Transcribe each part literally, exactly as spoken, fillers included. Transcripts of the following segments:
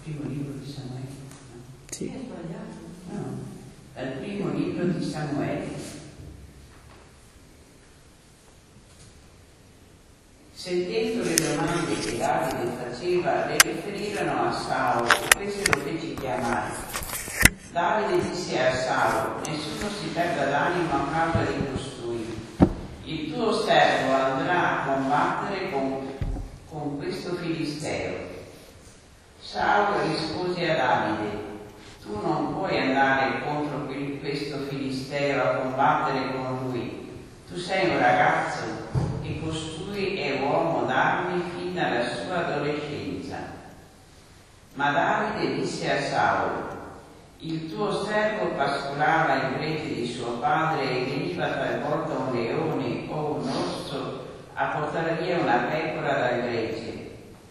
primo libro di Samuele. No? Sì. No, dal primo libro di Samuele. Sentendo le domande che Davide faceva, le riferirono a Saulo e questo lo fece chiamare. Davide disse a Saulo: nessuno si perda d'animo a causa di costui. Il tuo servo andrà a combattere con, con questo filisteo. Saulo rispose a Davide: tu non puoi andare contro questo filisteo a combattere con lui. Tu sei un ragazzo e costui è uomo d'armi fin dalla sua adolescenza. Ma Davide disse a Saulo: il tuo servo pascolava i preti di suo padre e veniva talvolta un leone o un orso a portare via una pecora dal gregge.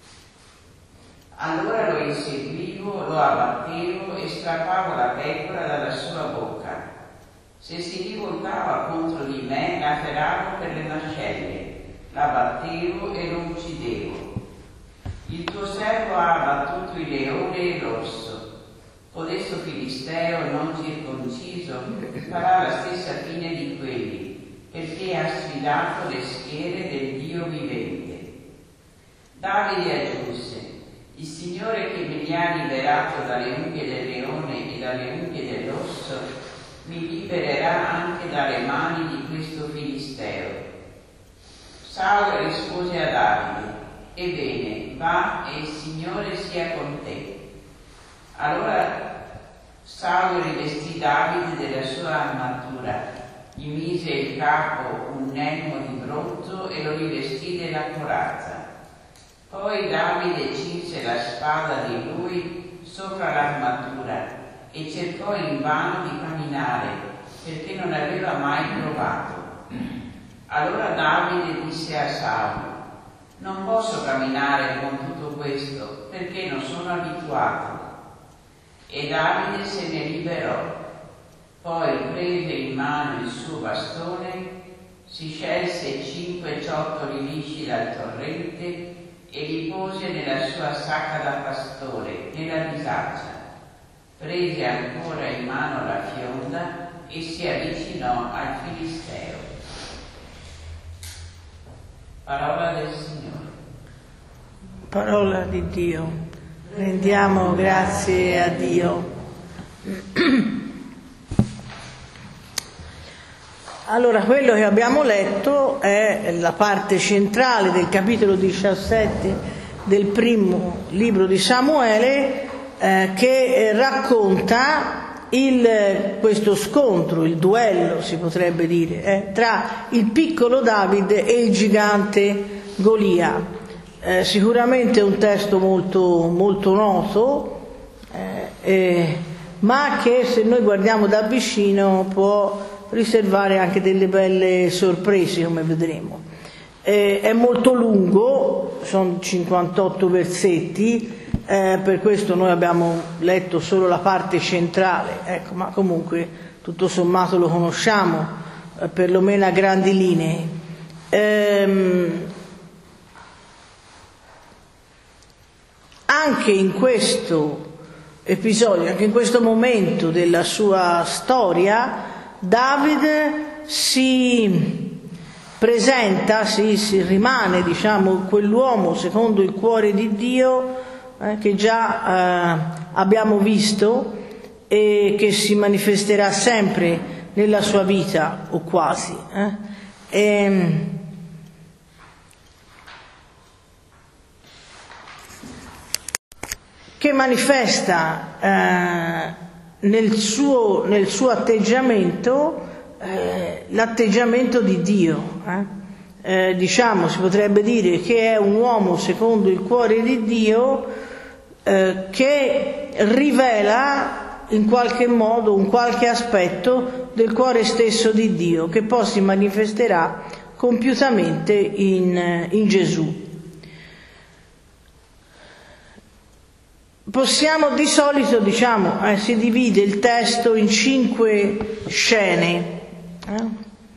Allora lo inseguivo, lo abbattevo e strappavo la pecora dalla sua bocca. Se si rivoltava contro di me, la feravo per le mascelle, la battevo e lo uccidevo. Il tuo servo ha abbattuto il leone e l'orso. Codesto filisteo non circonciso farà la stessa fine di quelli, perché ha sfidato le schiere del Dio vivente. Davide aggiunse: il Signore che mi ha liberato dalle unghie del leone e dalle unghie dell'orso mi libererà anche dalle mani di questo filisteo. Saulo rispose a Davide: ebbene, va e il Signore sia con te. Allora Saulo rivestì Davide della sua armatura, gli mise il capo un elmo di bronzo e lo rivestì della corazza. Poi Davide cinse la spada di lui sopra l'armatura e cercò invano di camminare, perché non aveva mai provato. Allora Davide disse a Saulo: non posso camminare con tutto questo, perché non sono abituato. E Davide se ne liberò. Poi prese in mano il suo bastone, si scelse cinque ciottoli lisci dal torrente e li pose nella sua sacca da pastore, nella bisaccia. Prese ancora in mano la fionda e si avvicinò al filisteo. Parola del Signore. Parola di Dio. Rendiamo grazie a Dio. Allora, quello che abbiamo letto è la parte centrale del capitolo diciassette del primo libro di Samuele, eh, che racconta il, questo scontro, il duello si potrebbe dire, eh, tra il piccolo Davide e il gigante Golia. Eh, sicuramente è un testo molto, molto noto, eh, eh, ma che se noi guardiamo da vicino può riservare anche delle belle sorprese, come vedremo. Eh, è molto lungo, sono cinquantotto versetti, eh, per questo noi abbiamo letto solo la parte centrale, ecco, ma comunque tutto sommato lo conosciamo, eh, perlomeno a grandi linee. Ehm, Anche in questo episodio, anche in questo momento della sua storia, Davide si presenta, si, si rimane, diciamo, quell'uomo secondo il cuore di Dio eh, che già eh, abbiamo visto e che si manifesterà sempre nella sua vita, o quasi. Eh. E, che manifesta eh, nel, suo, nel suo atteggiamento eh, l'atteggiamento di Dio. Eh? Eh, diciamo, si potrebbe dire che è un uomo secondo il cuore di Dio eh, che rivela in qualche modo un qualche aspetto del cuore stesso di Dio, che poi si manifesterà compiutamente in, in Gesù. Possiamo di solito, diciamo, eh, si divide il testo in cinque scene.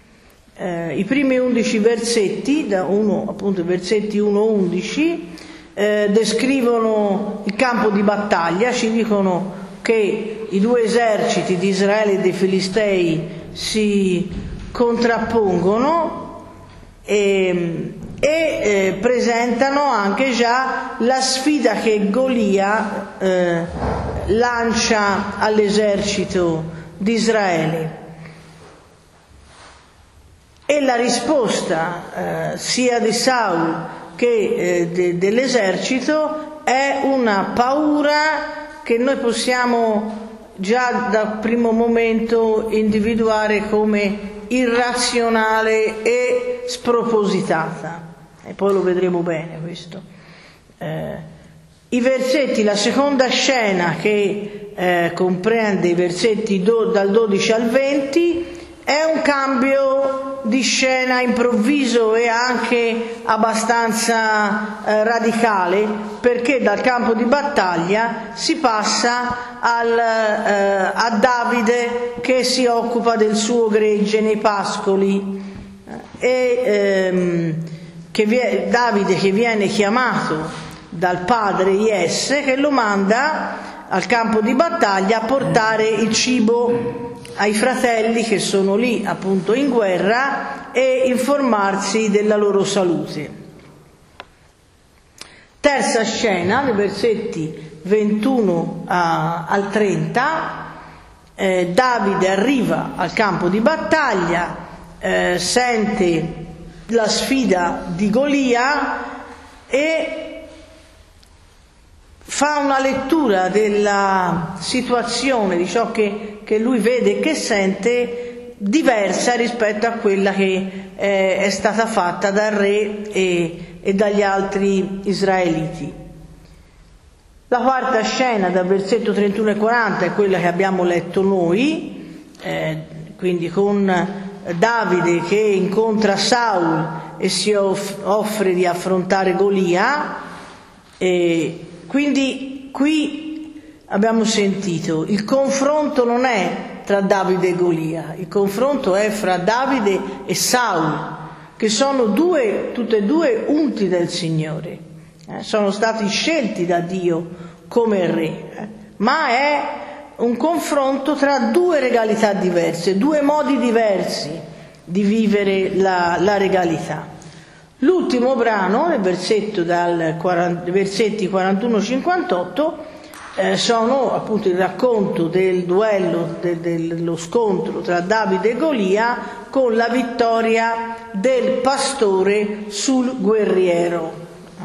Eh? Eh, I primi undici versetti, da uno, appunto, versetti uno a undici, eh, descrivono il campo di battaglia, ci dicono che i due eserciti di Israele e dei Filistei si contrappongono e, e eh, presentano anche già la sfida che Golia eh, lancia all'esercito di Israele. E la risposta eh, sia di Saul che eh, de, dell'esercito è una paura che noi possiamo già dal primo momento individuare come irrazionale e spropositata, e poi lo vedremo bene questo. Eh, I versetti, la seconda scena che eh, comprende i versetti do, dal dodici al venti, è un cambio di scena improvviso e anche abbastanza eh, radicale, perché dal campo di battaglia si passa al, eh, a Davide che si occupa del suo gregge nei pascoli e ehm, che vi- Davide che viene chiamato dal padre Jesse, che lo manda al campo di battaglia a portare il cibo ai fratelli che sono lì appunto in guerra e informarsi della loro salute. Terza scena, nei versetti ventuno a, al trenta, eh, Davide arriva al campo di battaglia, eh, sente la sfida di Golia e fa una lettura della situazione, di ciò che, che lui vede e che sente, diversa rispetto a quella che eh, è stata fatta dal re e, e dagli altri israeliti. La quarta scena, dal versetto trentuno e quaranta, è quella che abbiamo letto noi, eh, quindi con Davide che incontra Saul e si off- offre di affrontare Golia. E quindi qui abbiamo sentito il confronto non è tra Davide e Golia, il confronto è fra Davide e Saul, che sono due, tutte e due unti del Signore, eh, sono stati scelti da Dio come re, eh, ma è un confronto tra due regalità diverse, due modi diversi di vivere la, la regalità. L'ultimo brano, nel versetto dal quaranta, versetti quarantuno cinquantotto, eh, sono appunto il racconto del duello, de, dello scontro tra Davide e Golia, con la vittoria del pastore sul guerriero.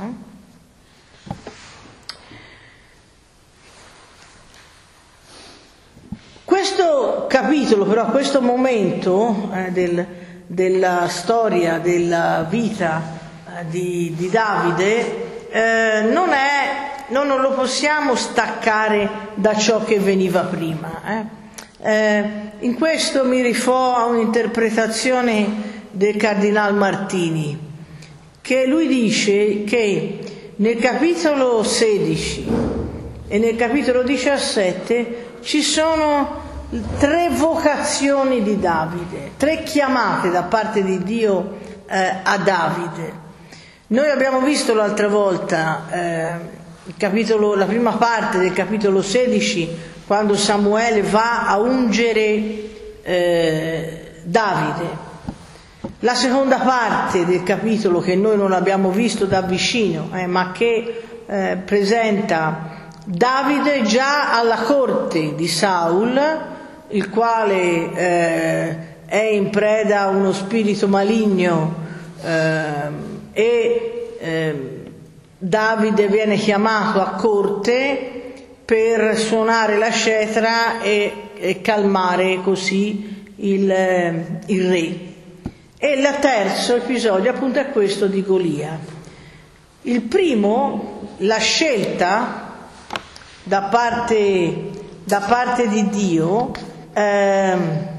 Questo capitolo, però, questo momento eh, del della storia della vita eh, di, di Davide eh, non è, non lo possiamo staccare da ciò che veniva prima. Eh. Eh, in questo mi rifò a un'interpretazione del Cardinal Martini, che lui dice che nel capitolo sedici e nel capitolo diciassette ci sono tre vocazioni di Davide, tre chiamate da parte di Dio eh, a Davide. Noi abbiamo visto l'altra volta eh, il capitolo, la prima parte del capitolo sedici, quando Samuele va a ungere eh, Davide. La seconda parte del capitolo, che noi non abbiamo visto da vicino, eh, ma che eh, presenta Davide già alla corte di Saul, il quale eh, è in preda a uno spirito maligno eh, e eh, Davide viene chiamato a corte per suonare la cetra e, e calmare così il, il re. E il terzo episodio appunto è questo di Golia. Il primo, la scelta da parte, da parte di Dio, eh,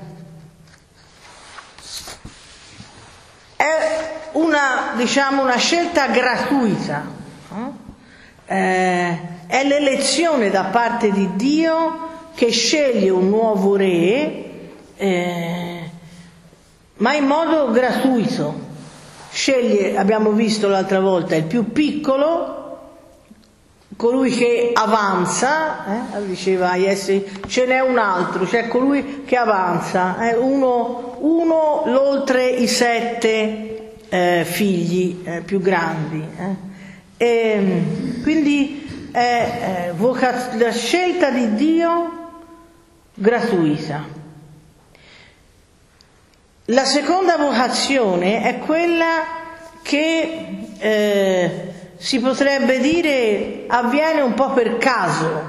è una, diciamo, una scelta gratuita, eh, è l'elezione da parte di Dio che sceglie un nuovo re, eh, ma in modo gratuito. Sceglie, abbiamo visto l'altra volta, il più piccolo colui che avanza, eh? diceva Jesse, ce n'è un altro, c'è colui che avanza, eh? uno, uno l'oltre i sette eh, figli eh, più grandi. Eh? E, quindi è eh, voca- la scelta di Dio gratuita. La seconda vocazione è quella che eh, si potrebbe dire avviene un po' per caso,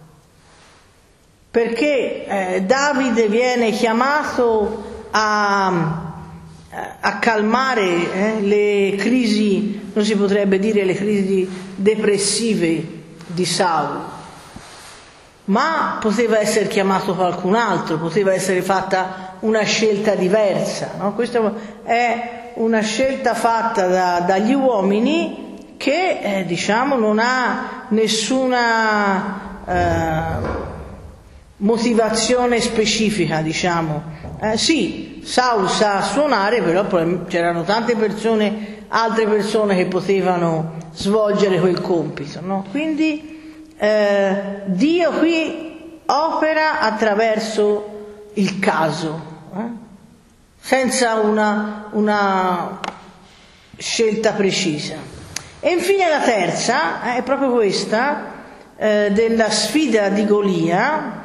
perché eh, Davide viene chiamato a, a calmare eh, le crisi, non si potrebbe dire le crisi depressive di Saul, ma poteva essere chiamato qualcun altro, poteva essere fatta una scelta diversa, no? Questa è una scelta fatta da, dagli uomini che eh, diciamo non ha nessuna eh, motivazione specifica, diciamo. Eh, sì, Saul sa suonare, però c'erano tante persone, altre persone che potevano svolgere quel compito, no? Quindi Eh, Dio qui opera attraverso il caso, eh? senza una, una scelta precisa. E infine la terza eh, è proprio questa eh, della sfida di Golia,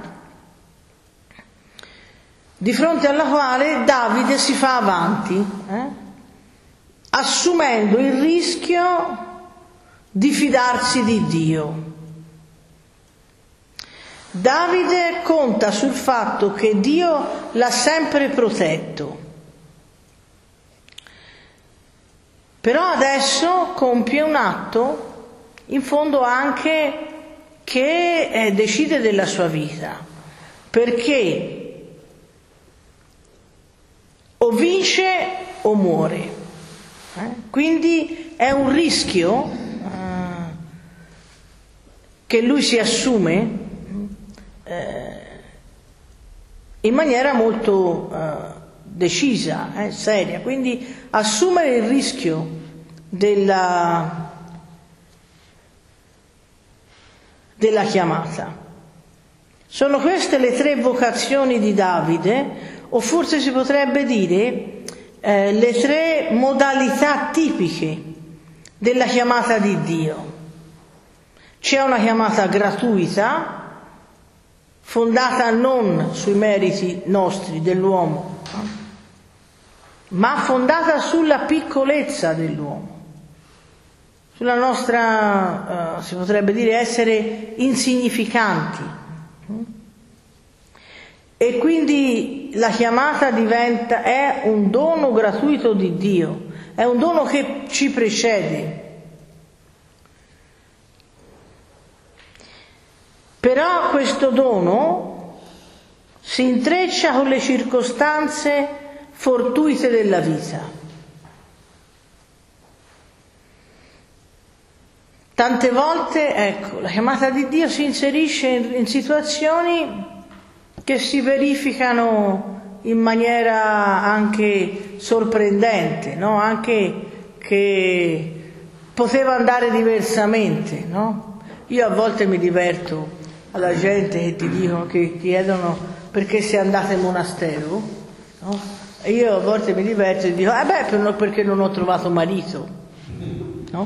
di fronte alla quale Davide si fa avanti, eh? assumendo il rischio di fidarsi di Dio. Davide conta sul fatto che Dio l'ha sempre protetto, però adesso compie un atto, in fondo anche che eh, decide della sua vita, perché o vince o muore. Eh? Quindi è un rischio eh, che lui si assume in maniera molto eh, decisa, eh, seria, quindi assumere il rischio della, della chiamata. Sono queste le tre vocazioni di Davide, o forse si potrebbe dire eh, le tre modalità tipiche della chiamata di Dio. C'è una chiamata gratuita, fondata non sui meriti nostri dell'uomo, ma fondata sulla piccolezza dell'uomo, sulla nostra, eh, si potrebbe dire, essere insignificanti. E quindi la chiamata diventa, è un dono gratuito di Dio, è un dono che ci precede. Però questo dono si intreccia con le circostanze fortuite della vita. Tante volte, ecco, la chiamata di Dio si inserisce in, in situazioni che si verificano in maniera anche sorprendente, no? Anche che poteva andare diversamente, no? Io a volte mi diverto alla gente che ti dicono, che ti chiedono perché sei andata in monastero, no? E io a volte mi diverto e dico, eh beh, perché non ho trovato marito, no?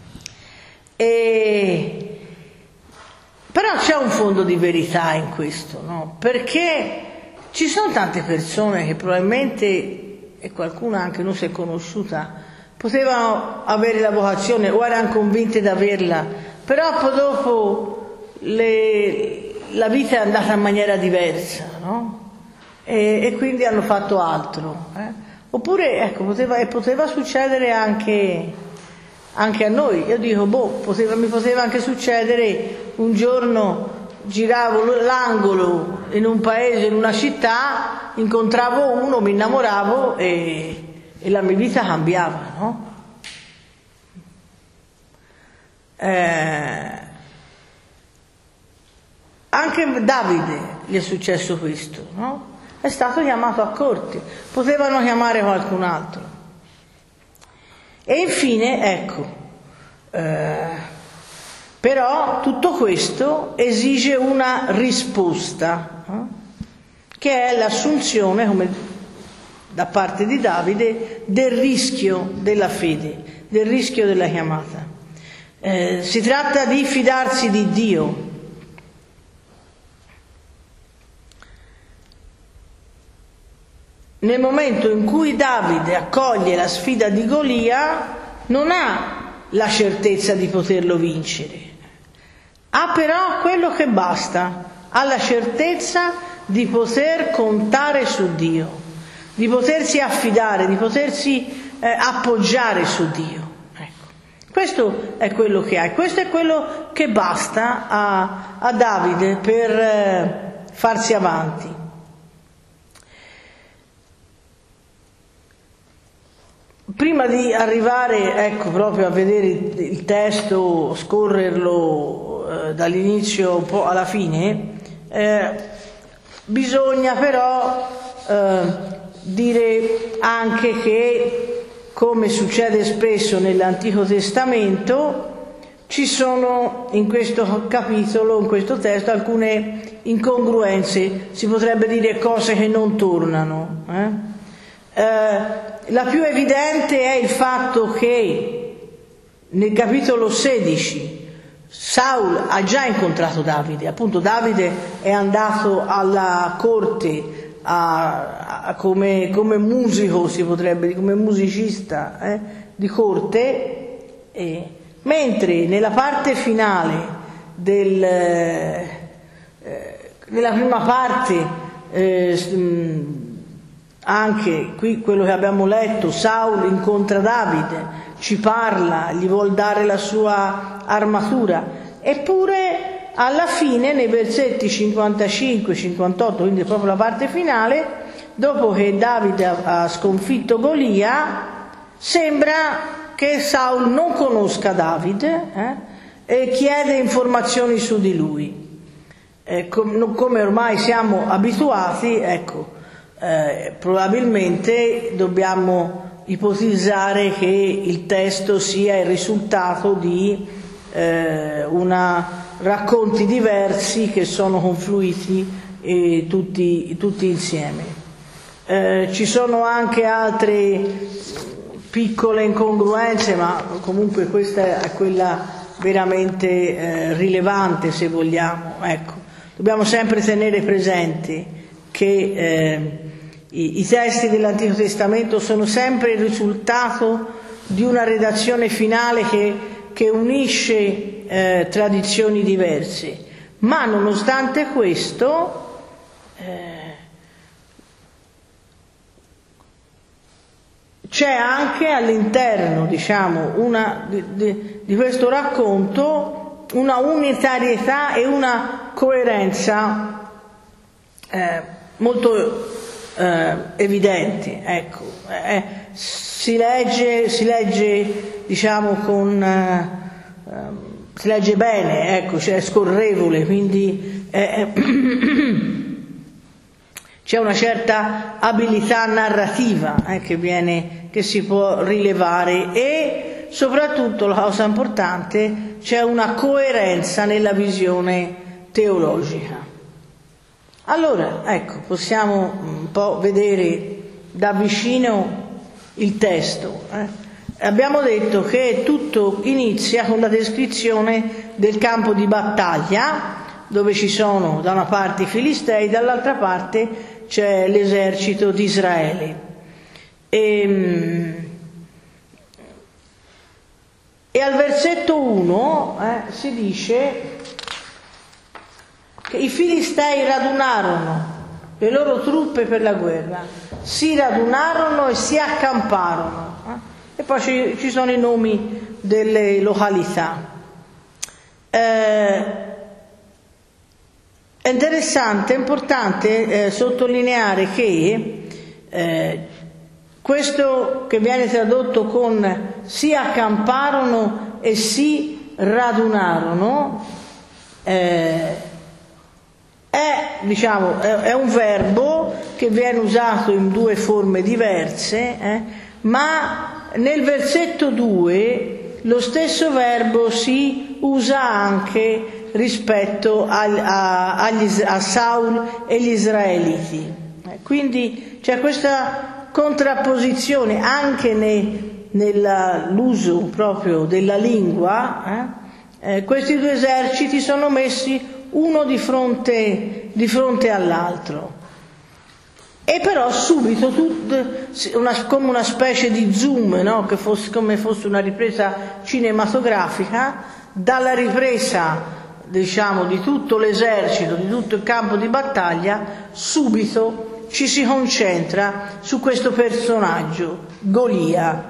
E però c'è un fondo di verità in questo, no? Perché ci sono tante persone che probabilmente, e qualcuna anche non si è conosciuta, potevano avere la vocazione o erano convinte di averla, però poi dopo Le, la vita è andata in maniera diversa, no? E, e quindi hanno fatto altro. Eh? Oppure, ecco, poteva, e poteva succedere anche, anche a noi. Io dico, boh, poteva, mi poteva anche succedere un giorno giravo l'angolo in un paese, in una città, incontravo uno, mi innamoravo e, e la mia vita cambiava, no? Eh, Anche Davide gli è successo questo, no? È stato chiamato a corte, potevano chiamare qualcun altro. E infine, ecco, eh, Però tutto questo esige una risposta, eh? che è l'assunzione, come da parte di Davide, del rischio della fede, del rischio della chiamata. Eh, si tratta di fidarsi di Dio. Nel momento in cui Davide accoglie la sfida di Golia, non ha la certezza di poterlo vincere. Ha però quello che basta, ha la certezza di poter contare su Dio, di potersi affidare, di potersi eh, appoggiare su Dio. Ecco. Questo è quello che ha, e questo è quello che basta a, a Davide per eh, farsi avanti. Prima di arrivare, ecco, proprio a vedere il, il testo, scorrerlo eh, dall'inizio un po' alla fine, eh, bisogna però eh, dire anche che, come succede spesso nell'Antico Testamento, ci sono in questo capitolo, in questo testo, alcune incongruenze, si potrebbe dire cose che non tornano. Eh? Eh, la più evidente è il fatto che nel capitolo sedici Saul ha già incontrato Davide, appunto Davide è andato alla corte a, a, come, come musico, si potrebbe dire, come musicista eh, di corte, e, mentre nella parte finale del, eh, nella prima parte eh, anche qui quello che abbiamo letto, Saul incontra Davide, ci parla, gli vuol dare la sua armatura, eppure alla fine nei versetti cinquantacinque cinquantotto, quindi proprio la parte finale, dopo che Davide ha sconfitto Golia, sembra che Saul non conosca Davide eh, e chiede informazioni su di lui. Eh, com- come ormai siamo abituati, ecco, Eh, probabilmente dobbiamo ipotizzare che il testo sia il risultato di eh, una racconti diversi che sono confluiti eh, tutti, tutti insieme. Eh, ci sono anche altre piccole incongruenze, ma comunque questa è quella veramente eh, rilevante, se vogliamo. Ecco, dobbiamo sempre tenere presente che eh, I, I testi dell'Antico Testamento sono sempre il risultato di una redazione finale che, che unisce eh, tradizioni diverse, ma nonostante questo eh, c'è anche all'interno, diciamo, una, di, di, di questo racconto una unitarietà e una coerenza eh, molto Eh, evidenti, ecco. Eh, si legge, si legge, diciamo, con eh, si legge bene, ecco, cioè è scorrevole, quindi eh, c'è una certa abilità narrativa eh, che viene, che si può rilevare, e soprattutto la cosa importante, c'è una coerenza nella visione teologica. Allora, ecco, possiamo un po' vedere da vicino il testo. Eh. Abbiamo detto che tutto inizia con la descrizione del campo di battaglia, dove ci sono da una parte i Filistei, dall'altra parte c'è l'esercito di Israele. E, e al versetto uno eh, si dice che i Filistei radunarono le loro truppe per la guerra, si radunarono e si accamparono. Eh? E poi ci, ci sono i nomi delle località. Eh, è interessante, è importante eh, sottolineare che eh, questo che viene tradotto con si accamparono e si radunarono eh, È, diciamo, è un verbo che viene usato in due forme diverse, eh, ma nel versetto due lo stesso verbo si usa anche rispetto al, a, agli, a Saul e gli israeliti. Quindi c'è questa contrapposizione anche ne, nell'uso proprio della lingua. Eh? Eh, questi due eserciti sono messi uno di fronte, di fronte all'altro. E però subito, una, come una specie di zoom, no? Che fosse, come fosse una ripresa cinematografica, dalla ripresa, diciamo, di tutto l'esercito, di tutto il campo di battaglia, subito ci si concentra su questo personaggio, Golia,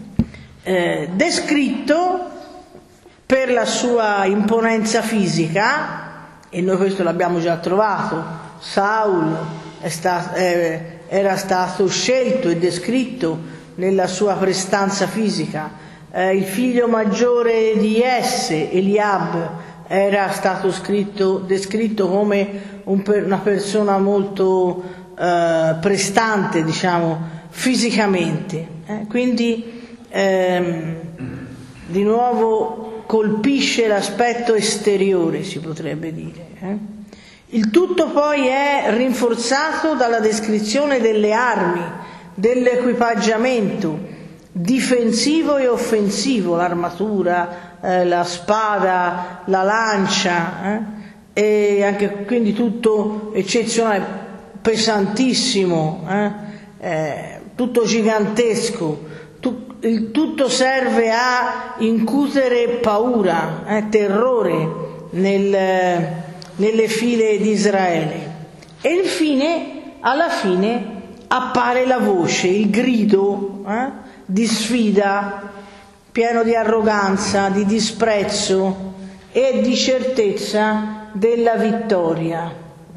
eh, descritto per la sua imponenza fisica, e noi questo l'abbiamo già trovato. Saul è stato, eh, era stato scelto e descritto nella sua prestanza fisica. Eh, il figlio maggiore di Jesse, Eliab, era stato scritto, descritto come un per, una persona molto eh, prestante, diciamo, fisicamente. Eh, quindi ehm, di nuovo colpisce l'aspetto esteriore, si potrebbe dire. Eh? Il tutto poi è rinforzato dalla descrizione delle armi, dell'equipaggiamento difensivo e offensivo, l'armatura, eh, la spada, la lancia, eh? E anche quindi tutto eccezionale, pesantissimo, eh? Eh, tutto gigantesco. Il tutto serve a incutere paura, eh, terrore nel, nelle file di Israele. E infine, alla fine, appare la voce, il grido eh, di sfida, pieno di arroganza, di disprezzo e di certezza della vittoria.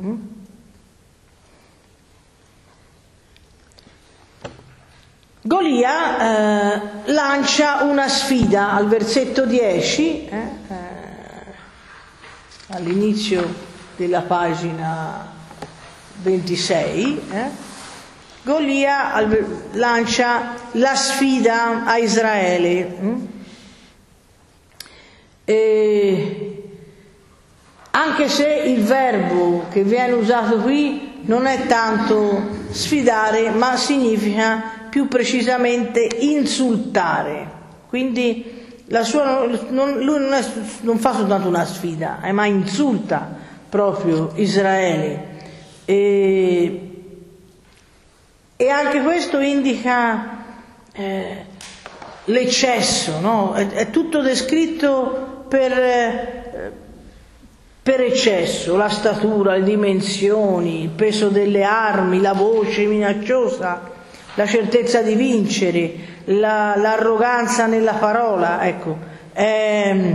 Golia eh, lancia una sfida al versetto dieci, eh, eh, all'inizio della pagina ventisei. Eh, Golia al, lancia la sfida a Israele. Mm? E anche se il verbo che viene usato qui non è tanto sfidare, ma significa più precisamente insultare. Quindi la sua, non, lui non, è, non fa soltanto una sfida, eh, ma insulta proprio Israele. E, e anche questo indica eh, l'eccesso, no? È, è tutto descritto per, eh, per eccesso, la statura, le dimensioni, il peso delle armi, la voce minacciosa, la certezza di vincere, la, l'arroganza nella parola, ecco, eh,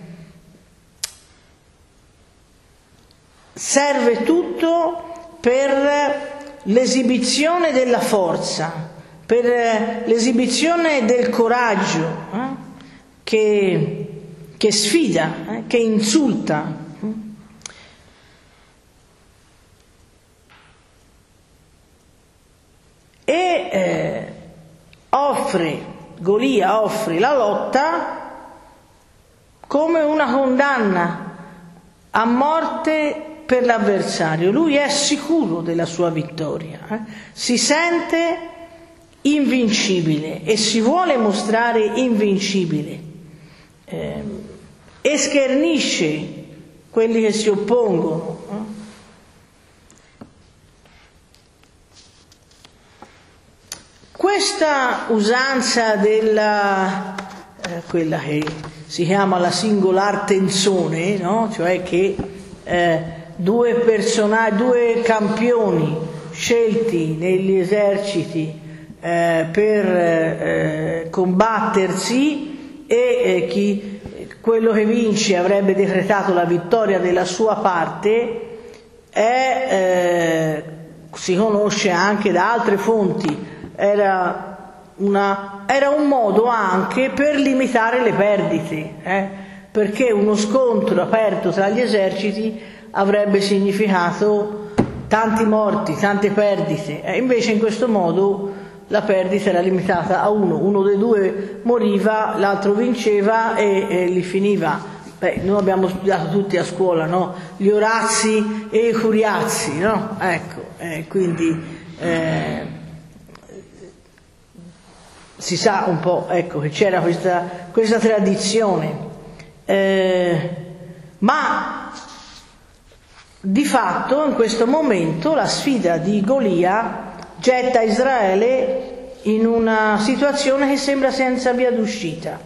serve tutto per l'esibizione della forza, per l'esibizione del coraggio, eh, che, che sfida, eh, che insulta. E eh, offre, Golia offre la lotta come una condanna a morte per l'avversario. Lui è sicuro della sua vittoria, eh? Si sente invincibile e si vuole mostrare invincibile, eh, e schernisce quelli che si oppongono. Eh? Questa usanza della eh, quella che si chiama la singolar tenzone, no? Cioè che eh, due personaggi, due campioni scelti negli eserciti eh, per eh, combattersi, e eh, chi, quello che vince avrebbe decretato la vittoria della sua parte, è, eh, si conosce anche da altre fonti. Era, una, era un modo anche per limitare le perdite, eh? Perché uno scontro aperto tra gli eserciti avrebbe significato tanti morti, tante perdite, e invece in questo modo la perdita era limitata a uno, uno dei due moriva, l'altro vinceva e, e li finiva. Beh, noi abbiamo studiato tutti a scuola, no? Gli Orazi e i Curiazi, no? Ecco, eh, quindi eh, si sa un po', ecco, che c'era questa, questa tradizione, eh, ma di fatto in questo momento la sfida di Golia getta Israele in una situazione che sembra senza via d'uscita,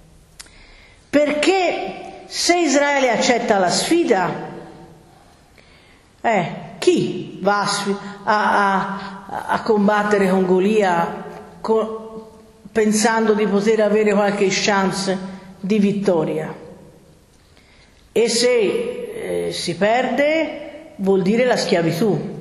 perché se Israele accetta la sfida, eh, chi va a, a, a combattere con Golia con, pensando di poter avere qualche chance di vittoria? E se eh, si perde vuol dire la schiavitù.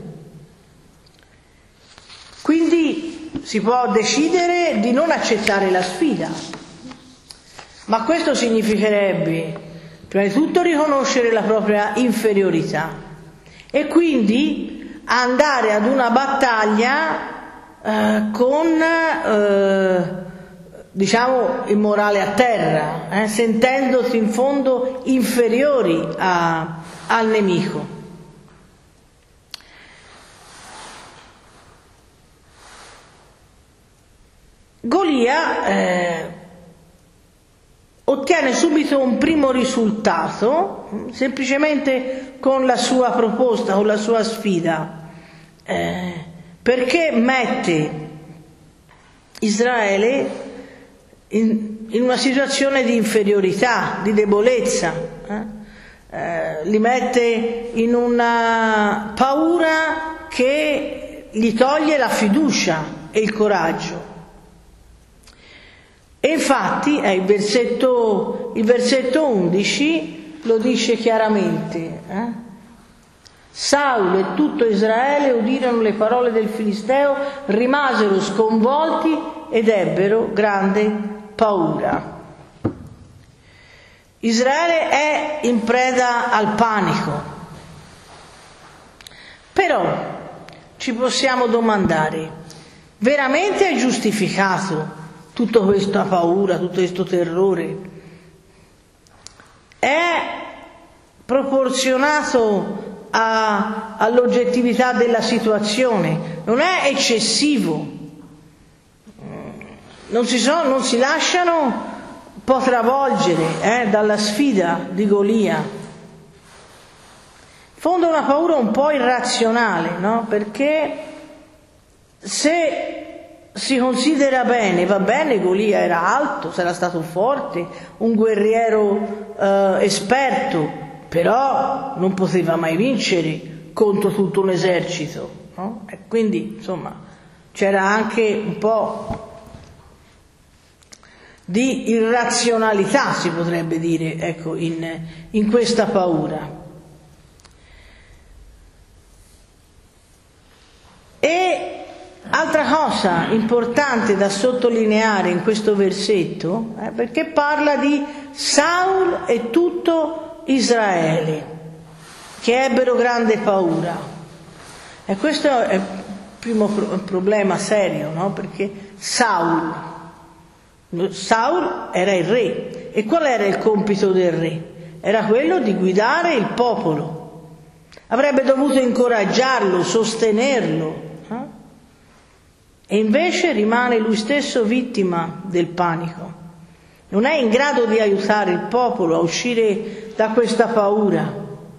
Quindi si può decidere di non accettare la sfida, ma questo significherebbe prima di tutto riconoscere la propria inferiorità e quindi andare ad una battaglia eh, con eh, diciamo il morale a terra, eh, sentendosi in fondo inferiori a, al nemico. Golia eh, ottiene subito un primo risultato, semplicemente con la sua proposta, con la sua sfida, eh, perché mette Israele in, in una situazione di inferiorità, di debolezza, eh? Eh, li mette in una paura che gli toglie la fiducia e il coraggio. E infatti è il versetto, il versetto undici lo dice chiaramente, eh? Saulo e tutto Israele udirono le parole del Filisteo, rimasero sconvolti ed ebbero grande paura. Israele è in preda al panico, però ci possiamo domandare, veramente è giustificato tutta questa paura, tutto questo terrore? È proporzionato a, all'oggettività della situazione? Non è eccessivo? Non si, so, non si lasciano un po' travolgere eh, dalla sfida di Golia? In fondo è una paura un po' irrazionale, no? Perché se si considera bene, va bene, Golia era alto, sarà stato forte, un guerriero eh, esperto, però non poteva mai vincere contro tutto un esercito, no? E quindi insomma c'era anche un po' di irrazionalità, si potrebbe dire, ecco, in, in questa paura. E altra cosa importante da sottolineare in questo versetto, eh, perché parla di Saul e tutto Israele, che ebbero grande paura. E questo è il primo pro- problema serio, no? Perché Saul, Saul era il re. E qual era il compito del re? Era quello di guidare il popolo. Avrebbe dovuto incoraggiarlo, sostenerlo. Eh? E invece rimane lui stesso vittima del panico. Non è in grado di aiutare il popolo a uscire da questa paura.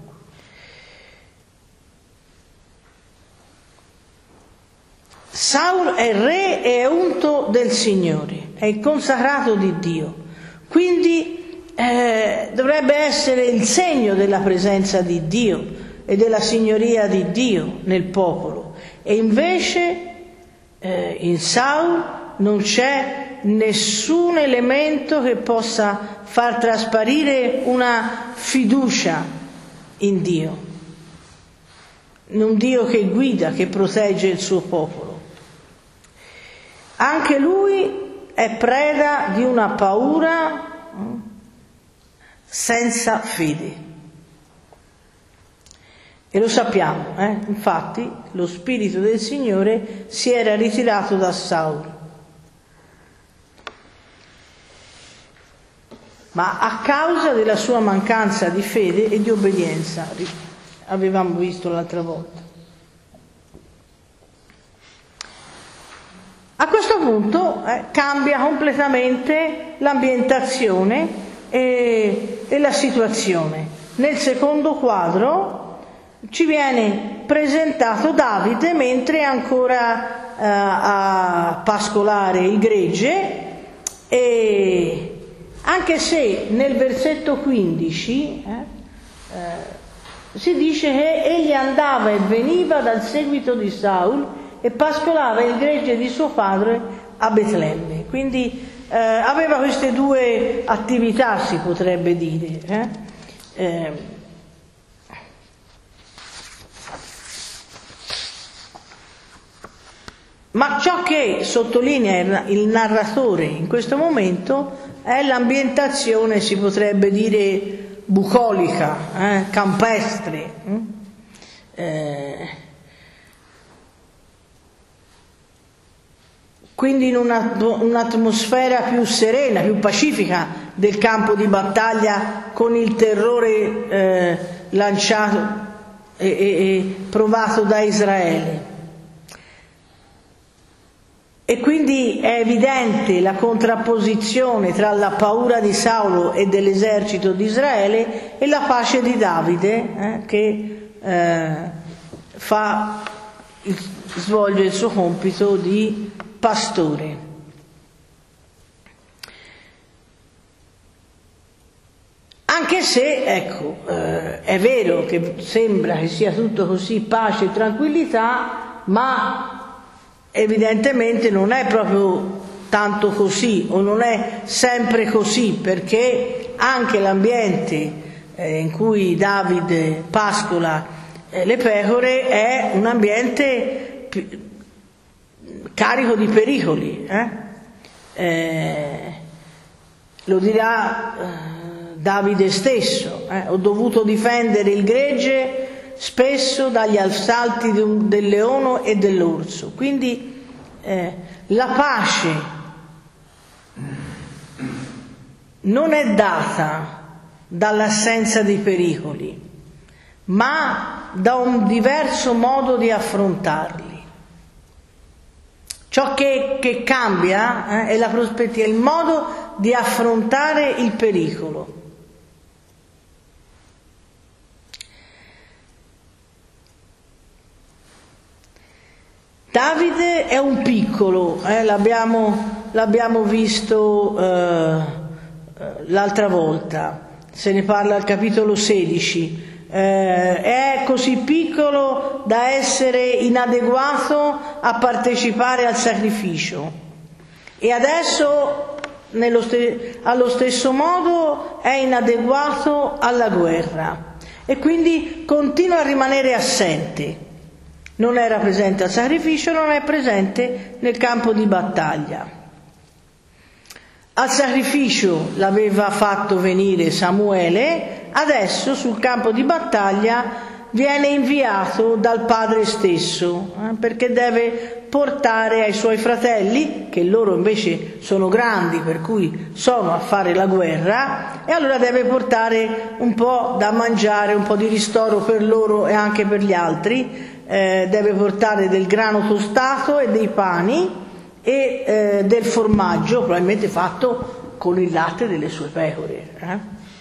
Saul è re e è unto del Signore, è il consacrato di Dio. Quindi eh, dovrebbe essere il segno della presenza di Dio e della signoria di Dio nel popolo. E invece Eh, in Saul non c'è nessun elemento che possa far trasparire una fiducia in Dio, un Dio che guida, che protegge il suo popolo. Anche lui è preda di una paura senza fede. E lo sappiamo, eh? Infatti lo spirito del Signore si era ritirato da Saulo. Ma a causa della sua mancanza di fede e di obbedienza, avevamo visto l'altra volta. A questo punto eh, cambia completamente l'ambientazione e, e la situazione. Nel secondo quadro ci viene presentato Davide mentre è ancora eh, a pascolare il gregge, e anche se nel versetto quindici eh, eh, si dice che egli andava e veniva dal seguito di Saul e pascolava il gregge di suo padre a Betlemme. Quindi eh, aveva queste due attività, si potrebbe dire. Eh? Eh, ma ciò che sottolinea il narratore in questo momento è l'ambientazione, si potrebbe dire, bucolica, eh? campestre. Eh, quindi in una, un'atmosfera più serena, più pacifica del campo di battaglia, con il terrore eh, lanciato e, e, e provato da Israele. E quindi è evidente la contrapposizione tra la paura di Saulo e dell'esercito di Israele e la pace di Davide, eh, che eh, fa, svolge il suo compito di pastore. Anche se, ecco, eh, è vero che sembra che sia tutto così pace e tranquillità, ma evidentemente non è proprio tanto così, o non è sempre così, perché anche l'ambiente eh, in cui Davide pascola eh, le pecore è un ambiente più, carico di pericoli. Eh? Eh, lo dirà eh, Davide stesso, eh? Ho dovuto difendere il gregge spesso dagli assalti un, del leone e dell'orso. Quindi eh, la pace non è data dall'assenza di pericoli, ma da un diverso modo di affrontarli. Ciò che, che cambia eh, è la prospettiva, il modo di affrontare il pericolo. Davide è un piccolo, eh, l'abbiamo, l'abbiamo visto eh, l'altra volta, se ne parla al capitolo sedici. Eh, è così piccolo da essere inadeguato a partecipare al sacrificio, e adesso nello st- allo stesso modo è inadeguato alla guerra, e quindi continua a rimanere assente. Non era presente al sacrificio, non è presente nel campo di battaglia. Al sacrificio l'aveva fatto venire Samuele, adesso sul campo di battaglia viene inviato dal padre stesso, eh, perché deve portare ai suoi fratelli, che loro invece sono grandi, per cui sono a fare la guerra, e allora deve portare un po' da mangiare, un po' di ristoro per loro e anche per gli altri. Eh, deve portare del grano tostato e dei pani e eh, del formaggio, probabilmente fatto con il latte delle sue pecore. Eh?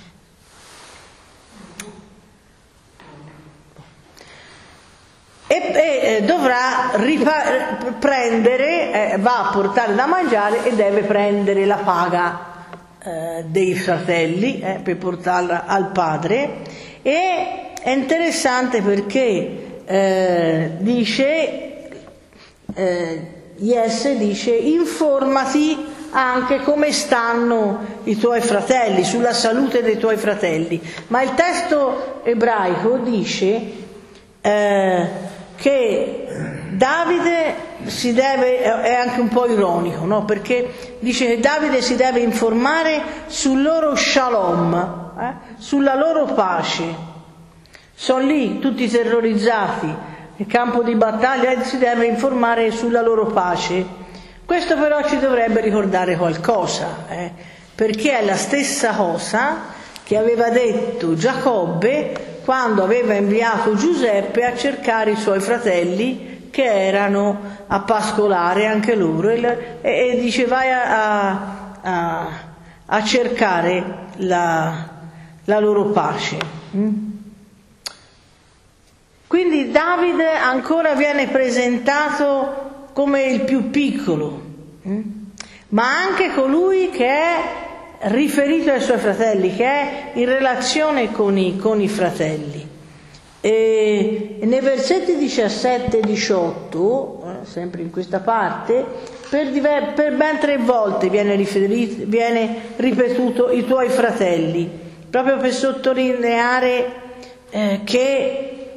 E, e dovrà ripa- prendere, eh, va a portare da mangiare e deve prendere la paga eh, dei fratelli eh, per portarla al padre. E è interessante perché Eh, dice eh, Jesse dice: informati anche come stanno i tuoi fratelli, sulla salute dei tuoi fratelli. Ma il testo ebraico dice eh, che Davide si deve, è anche un po' ironico, no? Perché dice che Davide si deve informare sul loro shalom, eh? sulla loro pace, Sono lì tutti terrorizzati nel campo di battaglia e si deve informare sulla loro pace. Questo però ci dovrebbe ricordare qualcosa, eh? perché è la stessa cosa che aveva detto Giacobbe quando aveva inviato Giuseppe a cercare i suoi fratelli che erano a pascolare anche loro, e, e dice vai a, a, a cercare la, la loro pace. Quindi Davide ancora viene presentato come il più piccolo, ma anche colui che è riferito ai suoi fratelli, che è in relazione con i, con i fratelli. E nei versetti diciassette e diciotto, eh, sempre in questa parte, per, diver- per ben tre volte viene, riferito, viene ripetuto i tuoi fratelli, proprio per sottolineare eh, che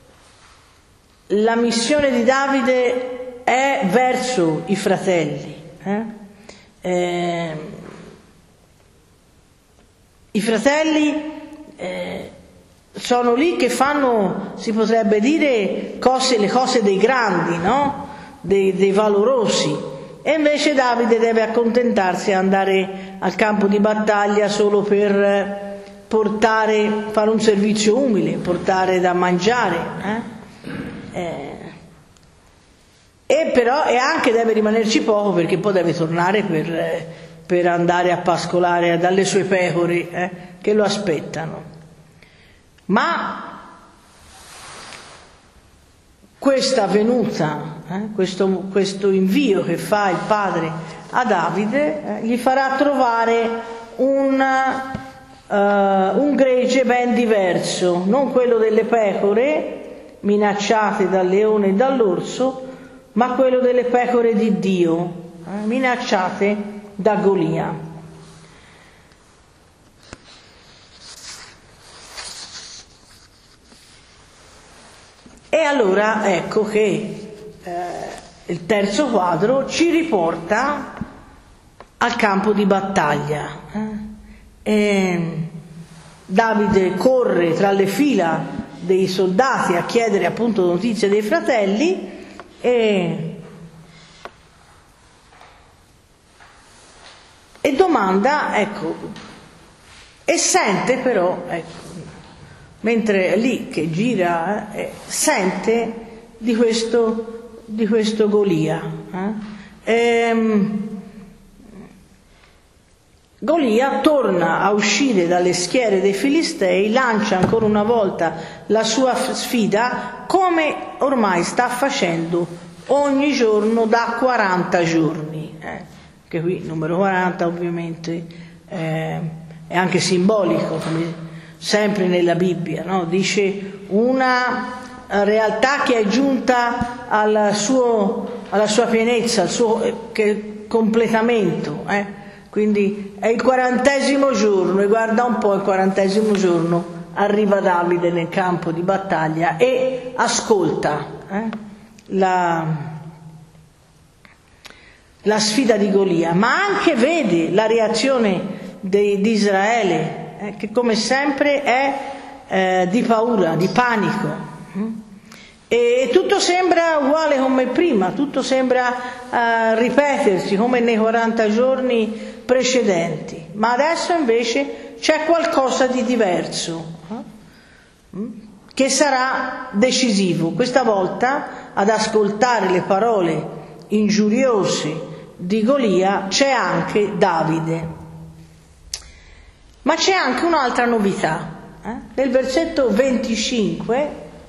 la missione di Davide è verso i fratelli. Eh? Eh, I fratelli eh, sono lì che fanno, si potrebbe dire, cose, le cose dei grandi, no? dei, dei valorosi. E invece Davide deve accontentarsi a andare al campo di battaglia solo per portare, fare un servizio umile, portare da mangiare. Eh? Eh, e però e anche deve rimanerci poco, perché poi deve tornare per, per andare a pascolare dalle sue pecore eh, che lo aspettano. Ma questa venuta, eh, questo, questo invio che fa il padre a Davide eh, gli farà trovare un, uh, un gregge ben diverso, non quello delle pecore minacciate dal leone e dall'orso, ma quello delle pecore di Dio, eh, minacciate da Golia. E allora ecco che eh, il terzo quadro ci riporta al campo di battaglia. Eh? E Davide corre tra le fila dei soldati a chiedere appunto notizie dei fratelli e, e domanda, ecco, e sente però, ecco, mentre è lì che gira, eh, sente di questo, di questo Golia. Eh? Ehm, Golia torna a uscire dalle schiere dei Filistei, lancia ancora una volta la sua sfida, come ormai sta facendo ogni giorno da quaranta giorni. Eh? Che qui il numero quaranta ovviamente eh, è anche simbolico, come sempre nella Bibbia, no? Dice una realtà che è giunta al suo, alla sua pienezza, al suo che, completamento. Eh? Quindi è il quarantesimo giorno, e guarda un po', il quarantesimo giorno arriva Davide nel campo di battaglia e ascolta eh? la, la sfida di Golia, ma anche vede la reazione di, di Israele, che come sempre è eh, di paura, di panico, e tutto sembra uguale come prima, tutto sembra eh, ripetersi come nei quaranta giorni precedenti, ma adesso invece c'è qualcosa di diverso eh, che sarà decisivo. Questa volta ad ascoltare le parole ingiuriose di Golia c'è anche Davide. Ma c'è anche un'altra novità. Eh? Nel versetto venticinque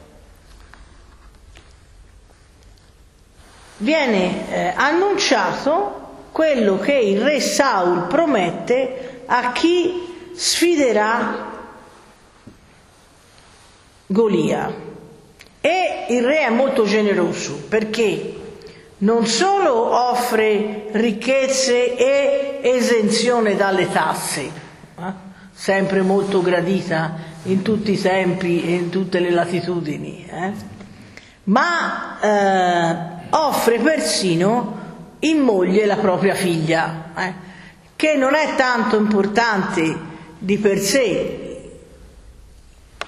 viene eh, annunciato quello che il re Saul promette a chi sfiderà Golia. E il re è molto generoso, perché non solo offre ricchezze e esenzione dalle tasse, eh? sempre molto gradita in tutti i tempi e in tutte le latitudini, eh? ma eh, offre persino in moglie la propria figlia, eh? che non è tanto importante di per sé